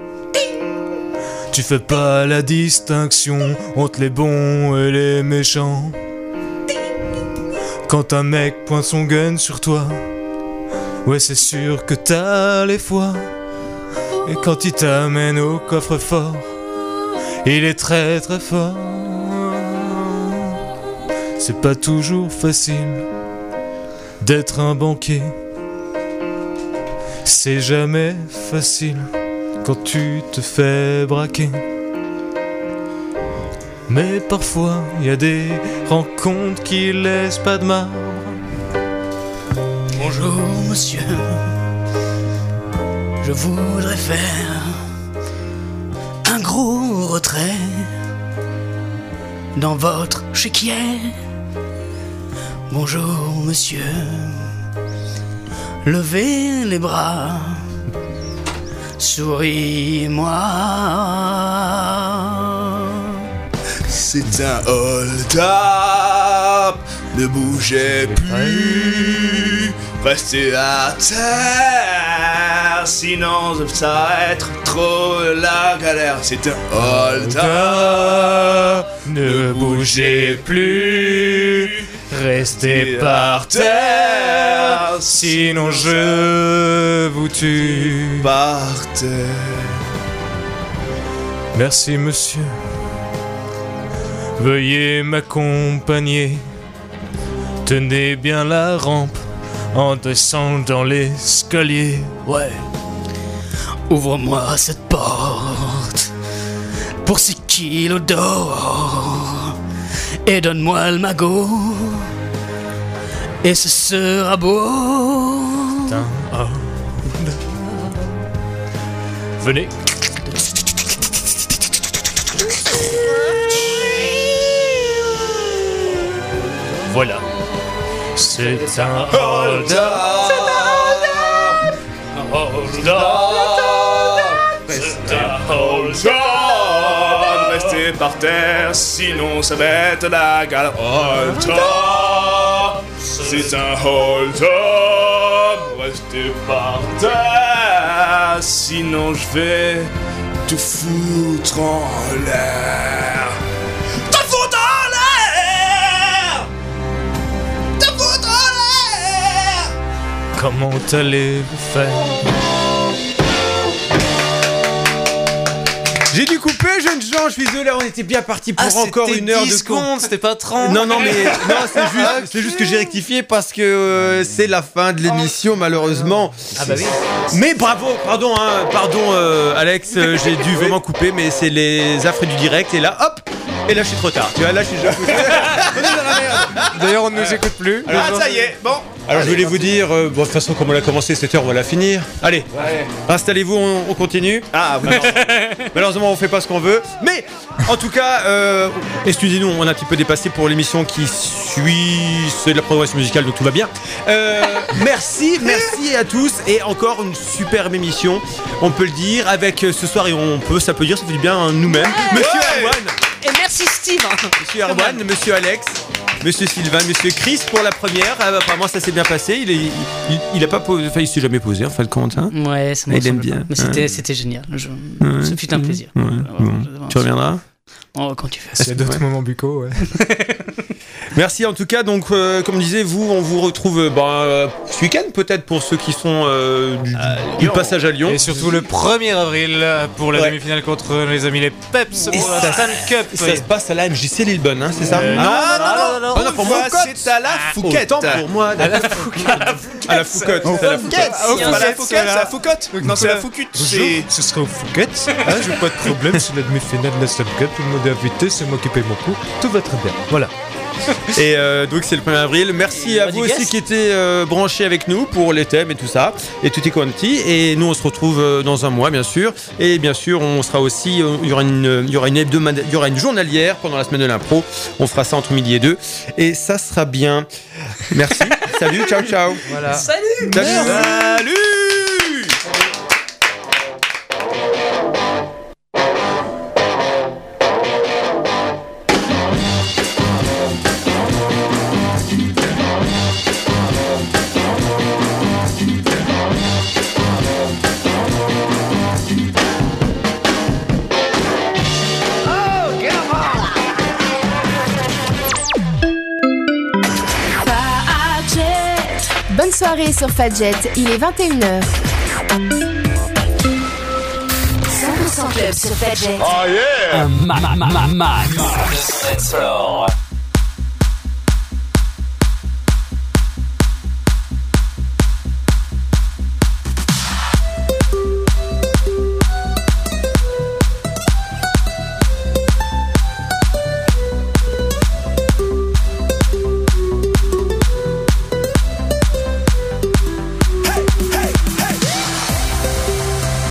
Tu fais pas la distinction entre les bons et les méchants. Quand un mec pointe son gun sur toi, ouais c'est sûr que t'as les fois. Et quand il t'amène au coffre-fort, il est très très fort. C'est pas toujours facile d'être un banquier, c'est jamais facile quand tu te fais braquer. Mais parfois, il y a des rencontres qui laissent pas de marbre. Bonjour monsieur, je voudrais faire un gros retrait dans votre chéquier. Bonjour monsieur, levez les bras, souriez-moi. C'est un hold-up, ne bougez plus, restez à terre, sinon ça va être trop la galère. C'est un hold-up, ne bougez plus, restez par terre, sinon je vous tue. Par terre. Merci monsieur. Veuillez m'accompagner. Tenez bien la rampe en descendant l'escalier. Ouais. Ouvre-moi cette porte pour six kilos d'or et donne-moi le magot et ce sera beau. Putain, oh. Venez. Voilà. C'est un hold-up. C'est un hold-up. C'est un hold-up. Restez par terre, sinon ça va être la galère. Hold-up. C'est un hold-up. Restez par terre, sinon je vais te foutre en l'air. Te foutre en l'air. Te foutre en l'air. Comment allez-vous faire? J'ai dû couper, jeunes gens, je suis désolé, on était bien parti pour ah, encore une heure de secondes, c'était pas trente. Non, non, mais non, c'est juste, okay. c'est juste que j'ai rectifié parce que euh, c'est la fin de l'émission, malheureusement. Ah bah oui. Mais bravo, pardon, hein, pardon, euh, Alex, euh, j'ai dû vraiment couper, mais c'est les affres du direct, et là, hop, et là, je suis trop tard. Tu vois, là, je suis déjà. On est dans la merde. D'ailleurs, on ne nous écoute plus. Alors, ah, ça y est, bon. Alors je voulais vous dire, euh, bon, de toute façon comme on l'a commencé cette heure, on va la finir. Allez, ouais. Installez-vous, on, on continue. Ah oui. Malheureusement on fait pas ce qu'on veut. Mais en tout cas, euh, excusez-nous, on a un petit peu dépassé pour l'émission qui suit. C'est de la programmation musicale, donc tout va bien. Euh, merci, merci à tous. Et encore une superbe émission, on peut le dire, avec ce soir, et on peut, ça peut dire, ça fait du bien à nous-mêmes. Ouais. Monsieur ouais. Erwan. Et merci Steve. Monsieur Erwan, Monsieur Alex. Monsieur Sylvain, Monsieur Chris pour la première. Ah, apparemment ça s'est bien passé. Il est, il, il, il a pas posé, enfin il s'est jamais posé en fin de compte. Hein. Ouais, ça il aime bien. Mais c'était, hein. c'était génial. Je, ouais. Ce fut un plaisir. Ouais. Bon. Tu reviendras. Oh, quand tu fais. C'est d'autres ouais. moments buccaux. Ouais. Merci en tout cas. Donc, euh, comme disait vous, on vous retrouve bah, euh, ce week-end peut-être pour ceux qui sont euh, du, du passage à Lyon. Et surtout le premier avril pour la ouais. demi-finale contre les amis les Peps pour la Stan Cup. Ça se passe à la M J C Lillebonne, hein, c'est ça euh, non, non, non, non, non, non, non, non, pour moi c'est à la Fouquette. Autant pour moi, à la Fouquette. À la Fouquette. C'est à la Fouquette. C'est à la Fouquette. C'est la Fouquette. Non, c'est la Fouquette. Ce sera au Fouquette. Je n'ai pas de problème. C'est la demi-finale de la Stan Cup. Tout le monde est invité. C'est moi qui paye mon coup. Tout va très bien. Voilà. Et euh, donc c'est le premier avril. Merci à vous aussi qui étiez euh, branchés avec nous pour les thèmes et tout ça et tutti quanti. Et nous on se retrouve euh, dans un mois bien sûr. Et bien sûr on sera aussi euh, il y aura une il y aura une hebdomadaire, il y aura une journalière pendant la semaine de l'impro. On fera ça entre midi et deux et ça sera bien. Merci. Salut, ciao ciao. Voilà. Salut. Salut. Salut. Bonne soirée sur Fadjet, il est vingt et une heures. cent pour cent Club sur Fadjet. Oh yeah! Un ma ma ma ma. Le sept floor.